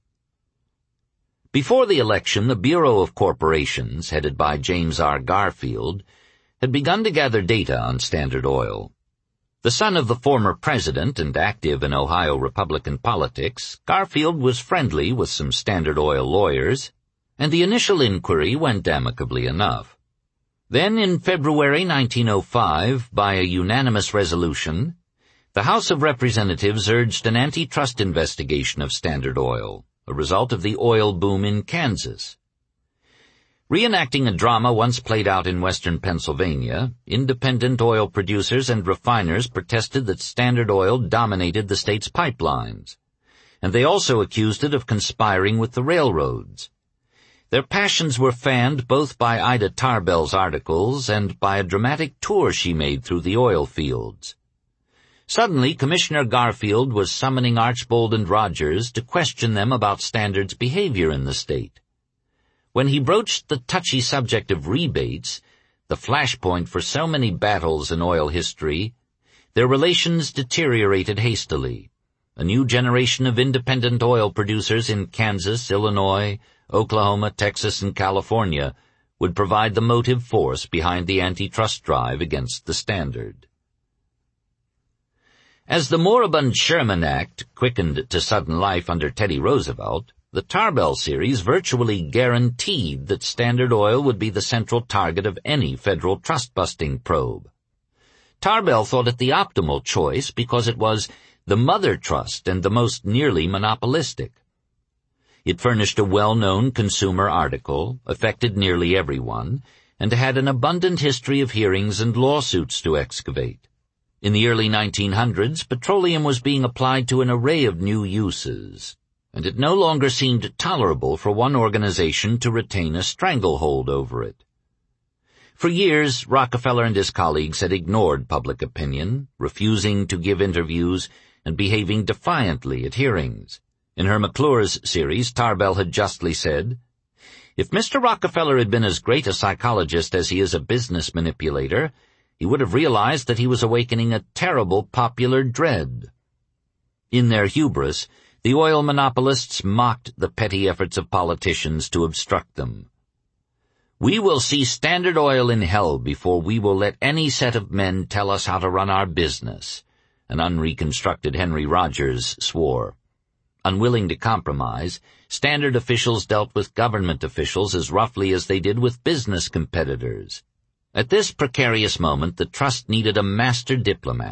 Before the election, the Bureau of Corporations, headed by James R. Garfield, had begun to gather data on Standard Oil. The son of the former president and active in Ohio Republican politics, Garfield was friendly with some Standard Oil lawyers, and the initial inquiry went amicably enough. Then, in February nineteen oh five, by a unanimous resolution, the House of Representatives urged an antitrust investigation of Standard Oil, a result of the oil boom in Kansas. Reenacting a drama once played out in western Pennsylvania, independent oil producers and refiners protested that Standard Oil dominated the state's pipelines, and they also accused it of conspiring with the railroads. Their passions were fanned both by Ida Tarbell's articles and by a dramatic tour she made through the oil fields. Suddenly, Commissioner Garfield was summoning Archbold and Rogers to question them about Standard's behavior in the state. When he broached the touchy subject of rebates, the flashpoint for so many battles in oil history, their relations deteriorated hastily. A new generation of independent oil producers in Kansas, Illinois, Oklahoma, Texas, and California would provide the motive force behind the antitrust drive against the Standard. As the moribund Sherman Act quickened to sudden life under Teddy Roosevelt, the Tarbell series virtually guaranteed that Standard Oil would be the central target of any federal trust-busting probe. Tarbell thought it the optimal choice because it was the mother trust and the most nearly monopolistic. It furnished a well-known consumer article, affected nearly everyone, and had an abundant history of hearings and lawsuits to excavate. In the early nineteen hundreds, petroleum was being applied to an array of new uses, and it no longer seemed tolerable for one organization to retain a stranglehold over it. For years, Rockefeller and his colleagues had ignored public opinion, refusing to give interviews and behaving defiantly at hearings. In her McClure's series, Tarbell had justly said, "If Mister Rockefeller had been as great a psychologist as he is a business manipulator, he would have realized that he was awakening a terrible popular dread." In their hubris, the oil monopolists mocked the petty efforts of politicians to obstruct them. "We will see Standard Oil in hell before we will let any set of men tell us how to run our business," an unreconstructed Henry Rogers swore. Unwilling to compromise, Standard officials dealt with government officials as roughly as they did with business competitors. At this precarious moment, the trust needed a master diplomat,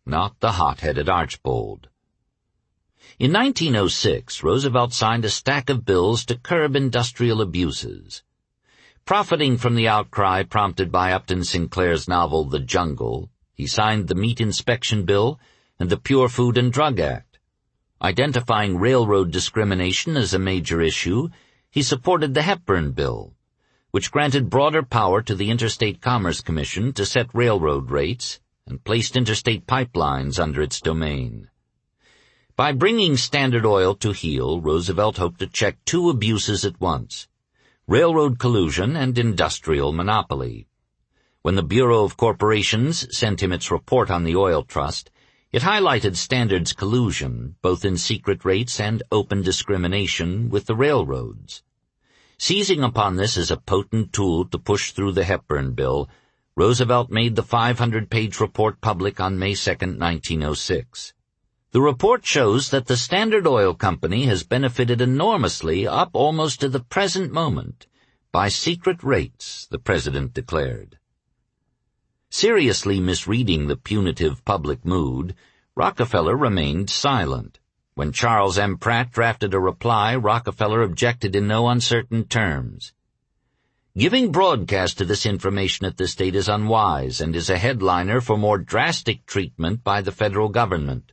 not the hot-headed Archbold. In nineteen oh six, Roosevelt signed a stack of bills to curb industrial abuses. Profiting from the outcry prompted by Upton Sinclair's novel The Jungle, he signed the Meat Inspection Bill and the Pure Food and Drug Act. Identifying railroad discrimination as a major issue, he supported the Hepburn Bill, which granted broader power to the Interstate Commerce Commission to set railroad rates and placed interstate pipelines under its domain. By bringing Standard Oil to heel, Roosevelt hoped to check two abuses at once: railroad collusion and industrial monopoly. When the Bureau of Corporations sent him its report on the oil trust, it highlighted Standard's collusion, both in secret rates and open discrimination, with the railroads. Seizing upon this as a potent tool to push through the Hepburn Bill, Roosevelt made the five hundred page report public on May second, nineteen oh six. The report shows that the Standard Oil Company has benefited enormously up almost to the present moment by secret rates, the president declared. Seriously misreading the punitive public mood, Rockefeller remained silent. When Charles M. Pratt drafted a reply, Rockefeller objected in no uncertain terms. Giving broadcast to this information at this date is unwise and is a headliner for more drastic treatment by the federal government.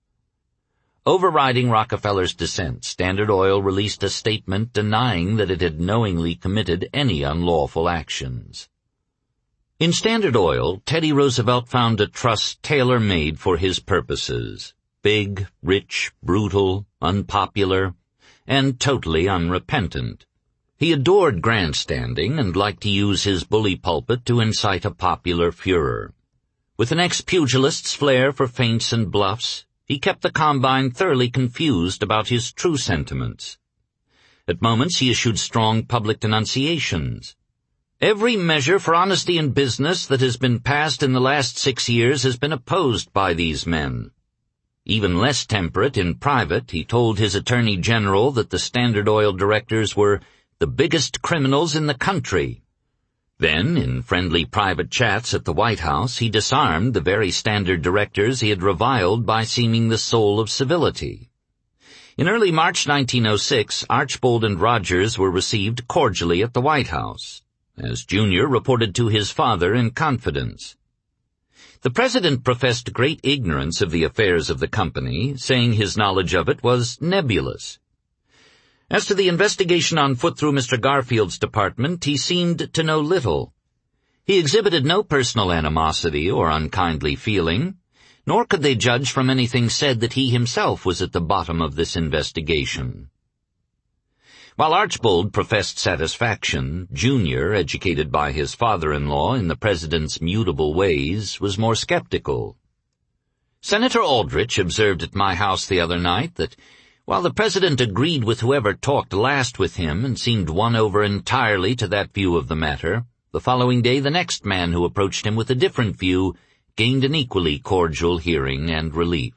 Overriding Rockefeller's dissent, Standard Oil released a statement denying that it had knowingly committed any unlawful actions. In Standard Oil, Teddy Roosevelt found a trust tailor-made for his purposes: big, rich, brutal, unpopular, and totally unrepentant. He adored grandstanding and liked to use his bully pulpit to incite a popular furor. With an ex-pugilist's flair for feints and bluffs, he kept the Combine thoroughly confused about his true sentiments. At moments he issued strong public denunciations. Every measure for honesty in business that has been passed in the last six years has been opposed by these men. Even less temperate in private, he told his Attorney General that the Standard Oil directors were the biggest criminals in the country. Then, in friendly private chats at the White House, he disarmed the very Standard directors he had reviled by seeming the soul of civility. In early March nineteen oh six, Archbold and Rogers were received cordially at the White House, as Junior reported to his father in confidence. The president professed great ignorance of the affairs of the company, saying his knowledge of it was nebulous. As to the investigation on foot through Mister Garfield's department, he seemed to know little. He exhibited no personal animosity or unkindly feeling, nor could they judge from anything said that he himself was at the bottom of this investigation. While Archbold professed satisfaction, Junior, educated by his father-in-law in the president's mutable ways, was more skeptical. Senator Aldrich observed at my house the other night that while the president agreed with whoever talked last with him and seemed won over entirely to that view of the matter, the following day the next man who approached him with a different view gained an equally cordial hearing and relief.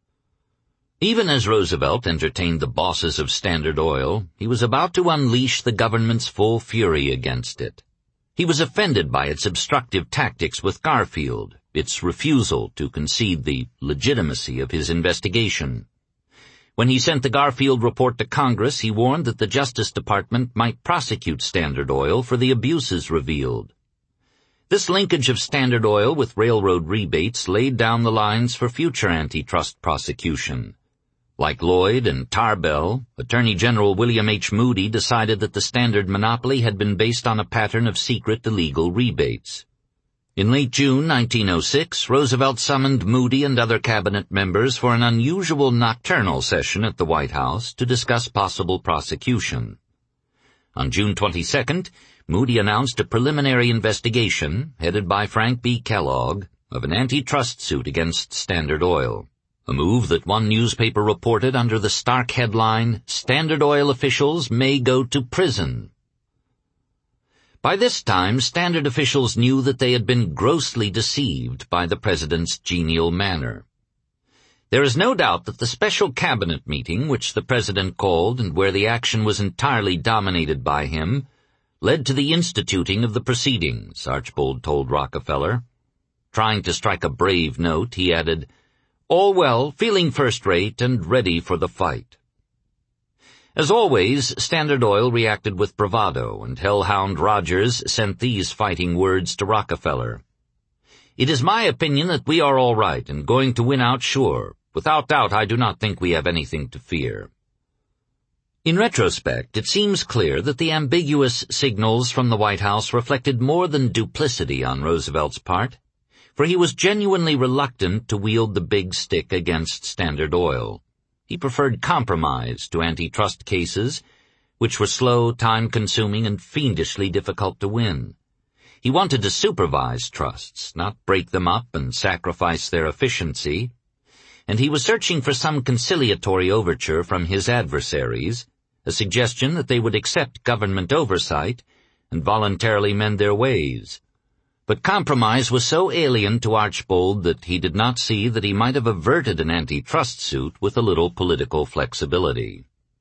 Even as Roosevelt entertained the bosses of Standard Oil, he was about to unleash the government's full fury against it. He was offended by its obstructive tactics with Garfield, its refusal to concede the legitimacy of his investigation. When he sent the Garfield report to Congress, he warned that the Justice Department might prosecute Standard Oil for the abuses revealed. This linkage of Standard Oil with railroad rebates laid down the lines for future antitrust prosecution. Like Lloyd and Tarbell, Attorney General William H. Moody decided that the Standard monopoly had been based on a pattern of secret illegal rebates. In late June nineteen oh six, Roosevelt summoned Moody and other cabinet members for an unusual nocturnal session at the White House to discuss possible prosecution. On June twenty-second, Moody announced a preliminary investigation, headed by Frank B. Kellogg, of an antitrust suit against Standard Oil, a move that one newspaper reported under the stark headline, "Standard Oil officials may go to prison." By this time, Standard officials knew that they had been grossly deceived by the president's genial manner. There is no doubt that the special cabinet meeting which the president called and where the action was entirely dominated by him led to the instituting of the proceedings, Archbold told Rockefeller. trying to strike a brave note, he added, "All well, feeling first-rate and ready for the fight." As always, Standard Oil reacted with bravado, and hellhound Rogers sent these fighting words to Rockefeller. "It is my opinion that we are all right and going to win out sure. Without doubt, I do not think we have anything to fear." In retrospect, it seems clear that the ambiguous signals from the White House reflected more than duplicity on Roosevelt's part, for he was genuinely reluctant to wield the big stick against Standard Oil. He preferred compromise to antitrust cases, which were slow, time-consuming, and fiendishly difficult to win. He wanted to supervise trusts, not break them up and sacrifice their efficiency, and he was searching for some conciliatory overture from his adversaries, a suggestion that they would accept government oversight and voluntarily mend their ways. But compromise was so alien to Archbold that he did not see that he might have averted an antitrust suit with a little political flexibility.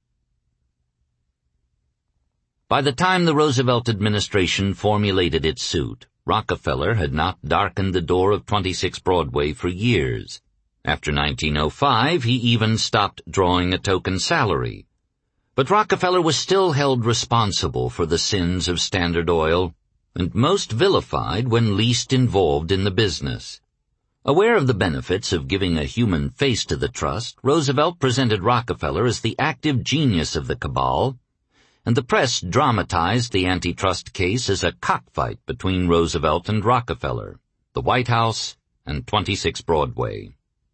By the time the Roosevelt administration formulated its suit, Rockefeller had not darkened the door of twenty-six Broadway for years. After nineteen oh five, he even stopped drawing a token salary. But Rockefeller was still held responsible for the sins of Standard Oil, and most vilified when least involved in the business. Aware of the benefits of giving a human face to the trust, Roosevelt presented Rockefeller as the active genius of the cabal, and the press dramatized the antitrust case as a cockfight between Roosevelt and Rockefeller, the White House, and twenty-six Broadway.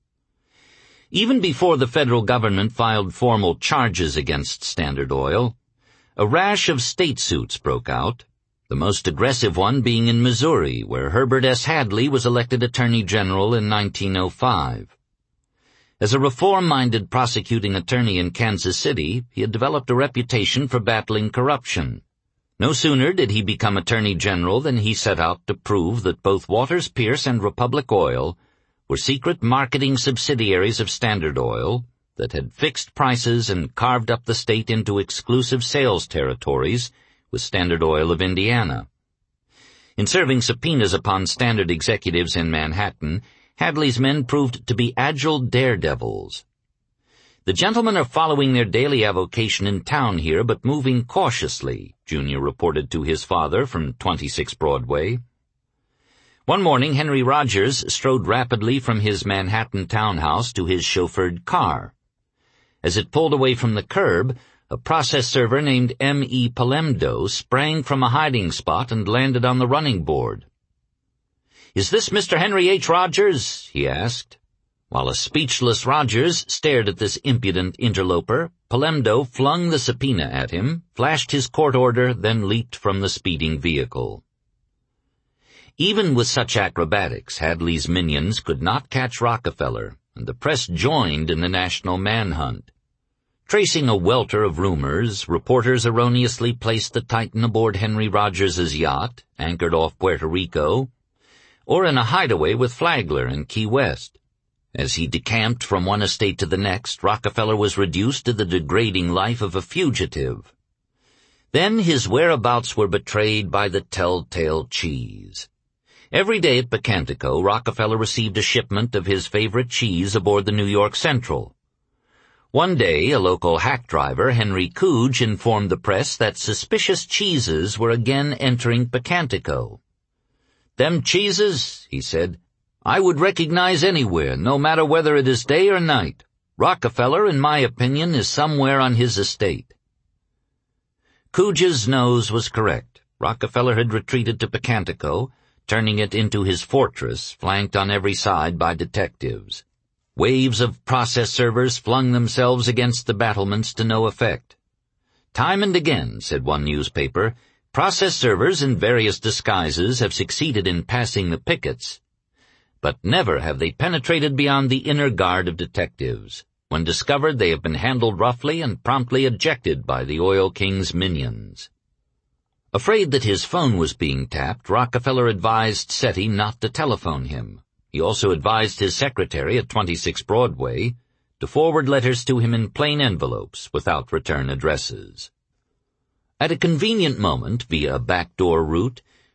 Even before the federal government filed formal charges against Standard Oil, a rash of state suits broke out, the most aggressive one being in Missouri, where Herbert S. Hadley was elected Attorney General in nineteen oh five. As a reform-minded prosecuting attorney in Kansas City, he had developed a reputation for battling corruption. No sooner did he become Attorney General than he set out to prove that both Waters Pierce and Republic Oil were secret marketing subsidiaries of Standard Oil that had fixed prices and carved up the state into exclusive sales territories with Standard Oil of Indiana. In serving subpoenas upon Standard executives in Manhattan, Hadley's men proved to be agile daredevils. "The gentlemen are following their daily avocation in town here, but moving cautiously," Junior reported to his father from twenty-six Broadway. One morning, Henry Rogers strode rapidly from his Manhattan townhouse to his chauffeured car. As it pulled away from the curb, a process server named M E Palemdo sprang from a hiding spot and landed on the running board. "Is this Mister Henry H. Rogers?" he asked. While a speechless Rogers stared at this impudent interloper, Palemdo flung the subpoena at him, flashed his court order, then leaped from the speeding vehicle. Even with such acrobatics, Hadley's minions could not catch Rockefeller, and the press joined in the national manhunt. Tracing a welter of rumors, reporters erroneously placed the Titan aboard Henry Rogers's yacht, anchored off Puerto Rico, or in a hideaway with Flagler in Key West. As he decamped from one estate to the next, Rockefeller was reduced to the degrading life of a fugitive. Then his whereabouts were betrayed by the telltale cheese. Every day at Picantico, Rockefeller received a shipment of his favorite cheese aboard the New York Central. One day, a local hack driver, Henry Cooge, informed the press that suspicious cheeses were again entering Picantico. "Them cheeses," he said, "I would recognize anywhere, no matter whether it is day or night. Rockefeller, in my opinion, is somewhere on his estate." Cooge's nose was correct. Rockefeller had retreated to Picantico, turning it into his fortress, flanked on every side by detectives. Waves of process servers flung themselves against the battlements to no effect. "Time and again," said one newspaper, "process servers in various disguises have succeeded in passing the pickets, but never have they penetrated beyond the inner guard of detectives. When discovered, they have been handled roughly and promptly ejected by the Oil King's minions." Afraid that his phone was being tapped, Rockefeller advised SETI not to telephone him. He also advised his secretary at twenty-six Broadway to forward letters to him in plain envelopes without return addresses. At a convenient moment, via a backdoor route,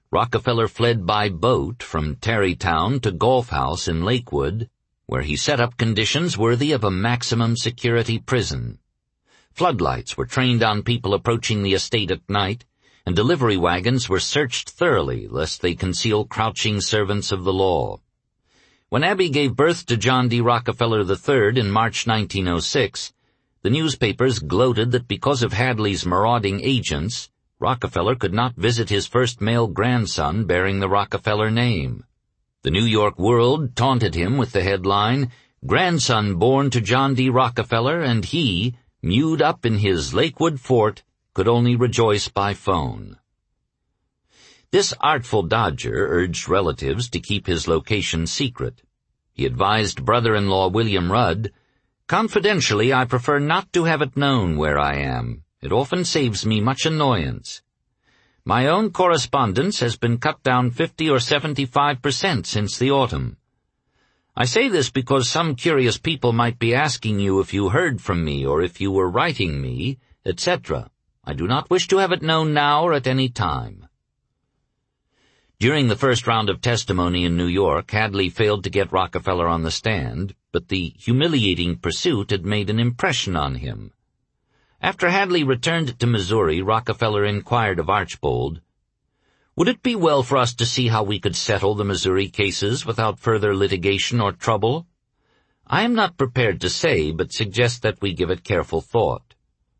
Rockefeller fled by boat from Tarrytown to Golf House in Lakewood, where he set up conditions worthy of a maximum security prison. Floodlights were trained on people approaching the estate at night, and delivery wagons were searched thoroughly lest they conceal crouching servants of the law. When Abby gave birth to John D. Rockefeller the third in March nineteen oh six, the newspapers gloated that because of Hadley's marauding agents, Rockefeller could not visit his first male grandson bearing the Rockefeller name. The New York World taunted him with the headline, "Grandson born to John D. Rockefeller, and he, mewed up in his Lakewood fort, could only rejoice by phone." This artful dodger urged relatives to keep his location secret. He advised brother-in-law William Rudd, "Confidentially, I prefer not to have it known where I am. It often saves me much annoyance. My own correspondence has been cut down fifty or seventy-five percent since the autumn. I say this because some curious people might be asking you if you heard from me or if you were writing me, et cetera. I do not wish to have it known now or at any time." During the first round of testimony in New York, Hadley failed to get Rockefeller on the stand, but the humiliating pursuit had made an impression on him. After Hadley returned to Missouri, Rockefeller inquired of Archbold, "Would it be well for us to see how we could settle the Missouri cases without further litigation or trouble? I am not prepared to say, but suggest that we give it careful thought."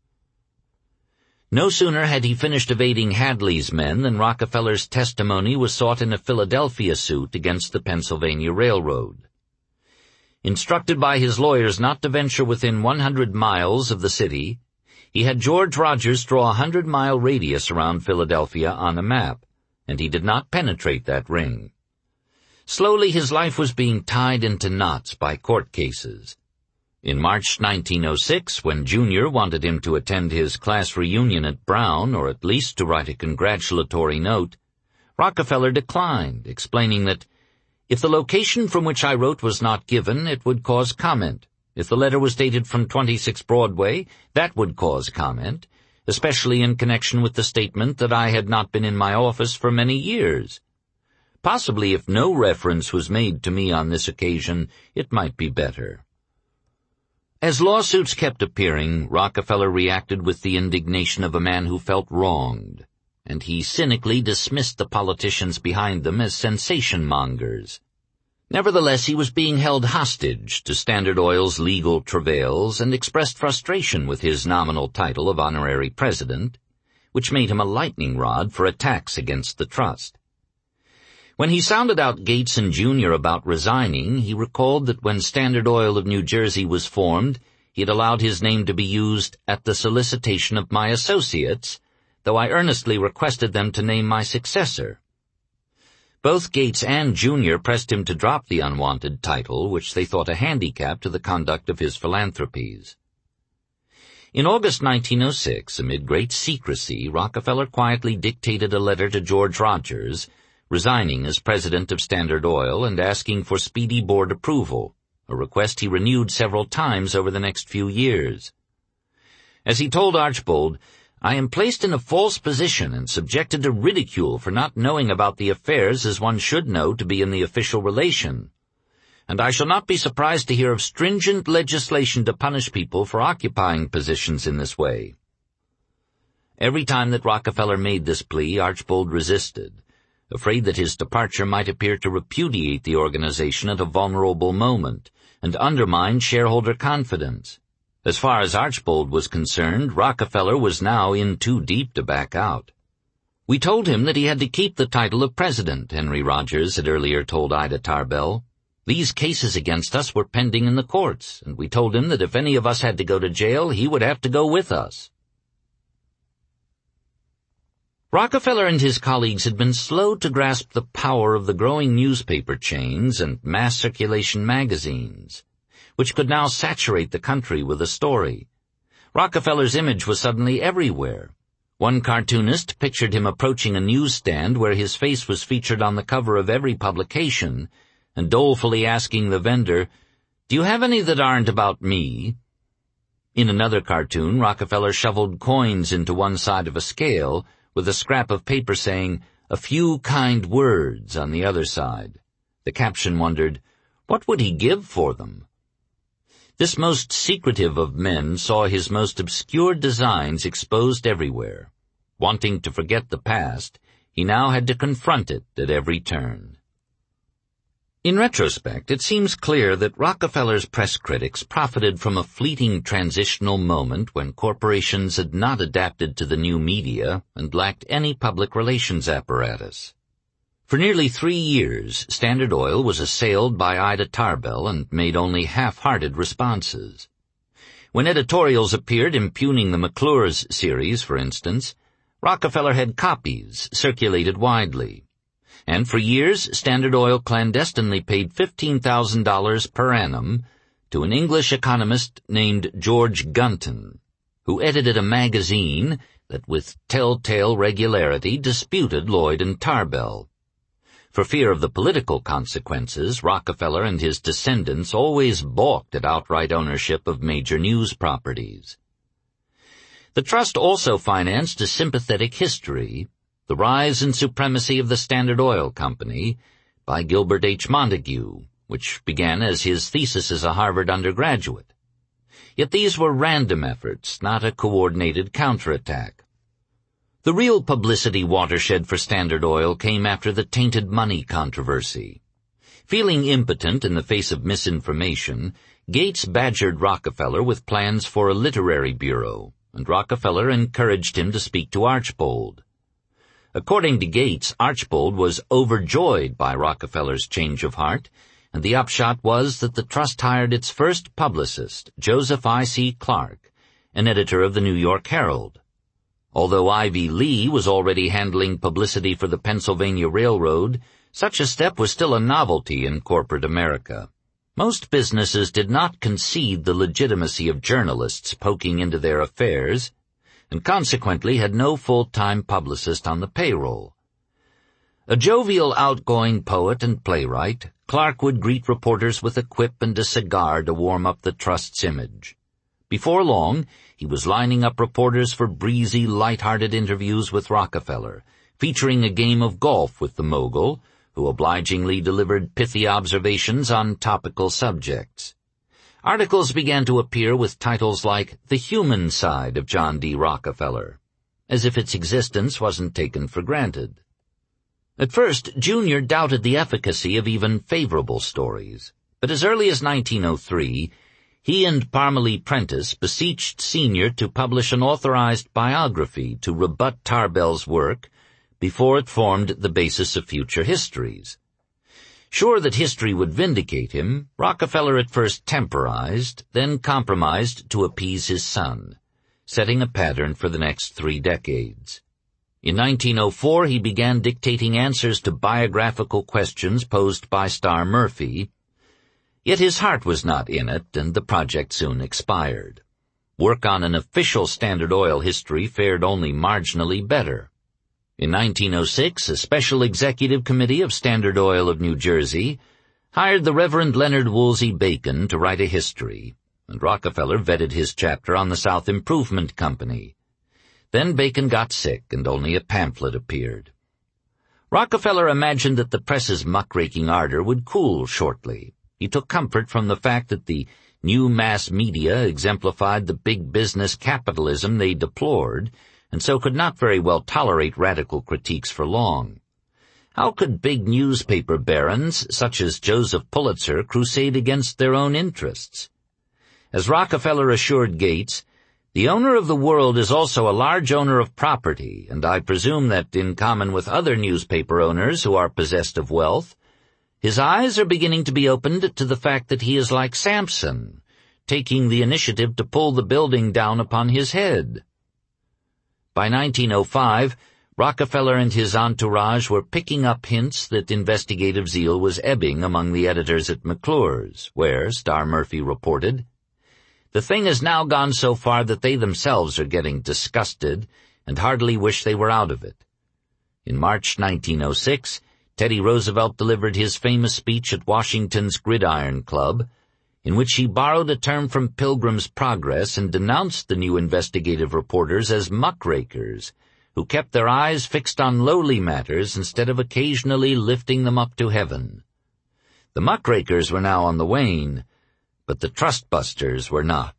No sooner had he finished evading Hadley's men than Rockefeller's testimony was sought in a Philadelphia suit against the Pennsylvania Railroad. Instructed by his lawyers not to venture within one hundred miles of the city, he had George Rogers draw a hundred-mile radius around Philadelphia on a map, and he did not penetrate that ring. Slowly his life was being tied into knots by court cases. In March nineteen oh six, when Junior wanted him to attend his class reunion at Brown, or at least to write a congratulatory note, Rockefeller declined, explaining that, "If the location from which I wrote was not given, it would cause comment. If the letter was dated from twenty-six Broadway, that would cause comment, especially in connection with the statement that I had not been in my office for many years. Possibly if no reference was made to me on this occasion, it might be better." As lawsuits kept appearing, Rockefeller reacted with the indignation of a man who felt wronged, and he cynically dismissed the politicians behind them as sensation mongers. Nevertheless, he was being held hostage to Standard Oil's legal travails and expressed frustration with his nominal title of honorary president, which made him a lightning rod for attacks against the trust. When he sounded out Gates and Junior about resigning, he recalled that when Standard Oil of New Jersey was formed, he had allowed his name to be used at the solicitation of my associates, though I earnestly requested them to name my successor. Both Gates and Junior pressed him to drop the unwanted title, which they thought a handicap to the conduct of his philanthropies. In August nineteen oh six, amid great secrecy, Rockefeller quietly dictated a letter to George Rogers, resigning as president of Standard Oil and asking for speedy board approval, a request he renewed several times over the next few years. As he told Archbold, "I am placed in a false position and subjected to ridicule for not knowing about the affairs as one should know to be in the official relation, and I shall not be surprised to hear of stringent legislation to punish people for occupying positions in this way." Every time that Rockefeller made this plea, Archbold resisted, afraid that his departure might appear to repudiate the organization at a vulnerable moment and undermine shareholder confidence. As far as Archbold was concerned, Rockefeller was now in too deep to back out. "We told him that he had to keep the title of president," Henry Rogers had earlier told Ida Tarbell. "These cases against us were pending in the courts, and we told him that if any of us had to go to jail, he would have to go with us." Rockefeller and his colleagues had been slow to grasp the power of the growing newspaper chains and mass circulation magazines, which could now saturate the country with a story. Rockefeller's image was suddenly everywhere. One cartoonist pictured him approaching a newsstand where his face was featured on the cover of every publication, and dolefully asking the vendor, "Do you have any that aren't about me?" In another cartoon, Rockefeller shoveled coins into one side of a scale, with a scrap of paper saying, A few kind words on the other side. The caption wondered, what would he give for them? This most secretive of men saw his most obscure designs exposed everywhere. Wanting to forget the past, he now had to confront it at every turn. In retrospect, it seems clear that Rockefeller's press critics profited from a fleeting transitional moment when corporations had not adapted to the new media and lacked any public relations apparatus. For nearly three years, Standard Oil was assailed by Ida Tarbell and made only half-hearted responses. When editorials appeared impugning the McClure's series, for instance, Rockefeller had copies circulated widely. And for years, Standard Oil clandestinely paid fifteen thousand dollars per annum to an English economist named George Gunton, who edited a magazine that with telltale regularity disputed Lloyd and Tarbell. For fear of the political consequences, Rockefeller and his descendants always balked at outright ownership of major news properties. The trust also financed a sympathetic history, The Rise and Supremacy of the Standard Oil Company, by Gilbert H. Montague, which began as his thesis as a Harvard undergraduate. Yet these were random efforts, not a coordinated counterattack. The real publicity watershed for Standard Oil came after the tainted money controversy. Feeling impotent in the face of misinformation, Gates badgered Rockefeller with plans for a literary bureau, and Rockefeller encouraged him to speak to Archbold. According to Gates, Archbold was overjoyed by Rockefeller's change of heart, and the upshot was that the trust hired its first publicist, Joseph I C Clark, an editor of the New York Herald. Although Ivy Lee was already handling publicity for the Pennsylvania Railroad, such a step was still a novelty in corporate America. Most businesses did not concede the legitimacy of journalists poking into their affairs, and consequently had no full-time publicist on the payroll. A jovial, outgoing poet and playwright, Clark would greet reporters with a quip and a cigar to warm up the trust's image. Before long, he was lining up reporters for breezy, light-hearted interviews with Rockefeller, featuring a game of golf with the mogul, who obligingly delivered pithy observations on topical subjects. Articles began to appear with titles like The Human Side of John D. Rockefeller, as if its existence wasn't taken for granted. At first, Junior doubted the efficacy of even favorable stories, but as early as nineteen oh three, he and Parmalee Prentice beseeched Senior to publish an authorized biography to rebut Tarbell's work before it formed the basis of future histories. Sure that history would vindicate him, Rockefeller at first temporized, then compromised to appease his son, setting a pattern for the next three decades. In nineteen oh four, he began dictating answers to biographical questions posed by Star Murphy, yet his heart was not in it, and the project soon expired. Work on an official Standard Oil history fared only marginally better. In nineteen oh six, a special executive committee of Standard Oil of New Jersey hired the Reverend Leonard Woolsey Bacon to write a history, and Rockefeller vetted his chapter on the South Improvement Company. Then Bacon got sick, and only a pamphlet appeared. Rockefeller imagined that the press's muckraking ardor would cool shortly. He took comfort from the fact that the new mass media exemplified the big business capitalism they deplored, and so could not very well tolerate radical critiques for long. How could big newspaper barons, such as Joseph Pulitzer, crusade against their own interests? As Rockefeller assured Gates, the owner of the world is also a large owner of property, and I presume that, in common with other newspaper owners who are possessed of wealth, his eyes are beginning to be opened to the fact that he is like Samson, taking the initiative to pull the building down upon his head. By nineteen oh five, Rockefeller and his entourage were picking up hints that investigative zeal was ebbing among the editors at McClure's, where, Star Murphy reported, the thing has now gone so far that they themselves are getting disgusted and hardly wish they were out of it. In March nineteen oh six, Teddy Roosevelt delivered his famous speech at Washington's Gridiron Club, in which he borrowed a term from Pilgrim's Progress and denounced the new investigative reporters as muckrakers, who kept their eyes fixed on lowly matters instead of occasionally lifting them up to heaven. The muckrakers were now on the wane, but the trustbusters were not.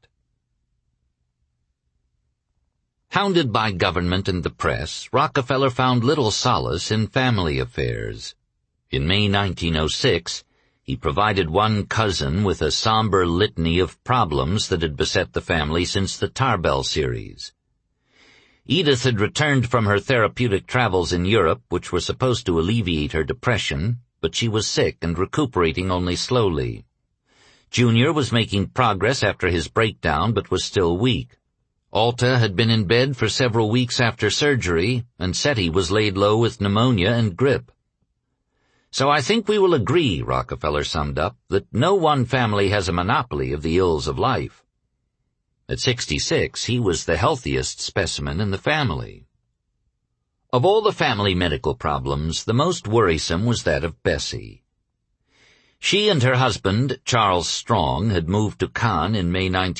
Hounded by government and the press, Rockefeller found little solace in family affairs. In May nineteen oh six, he provided one cousin with a somber litany of problems that had beset the family since the Tarbell series. Edith had returned from her therapeutic travels in Europe, which were supposed to alleviate her depression, but she was sick and recuperating only slowly. Junior was making progress after his breakdown, but was still weak. Alta had been in bed for several weeks after surgery, and Seti was laid low with pneumonia and grippe. So I think we will agree, Rockefeller summed up, that no one family has a monopoly of the ills of life. At sixty-six, he was the healthiest specimen in the family. Of all the family medical problems, the most worrisome was that of Bessie. She and her husband, Charles Strong, had moved to Cannes in May nineteen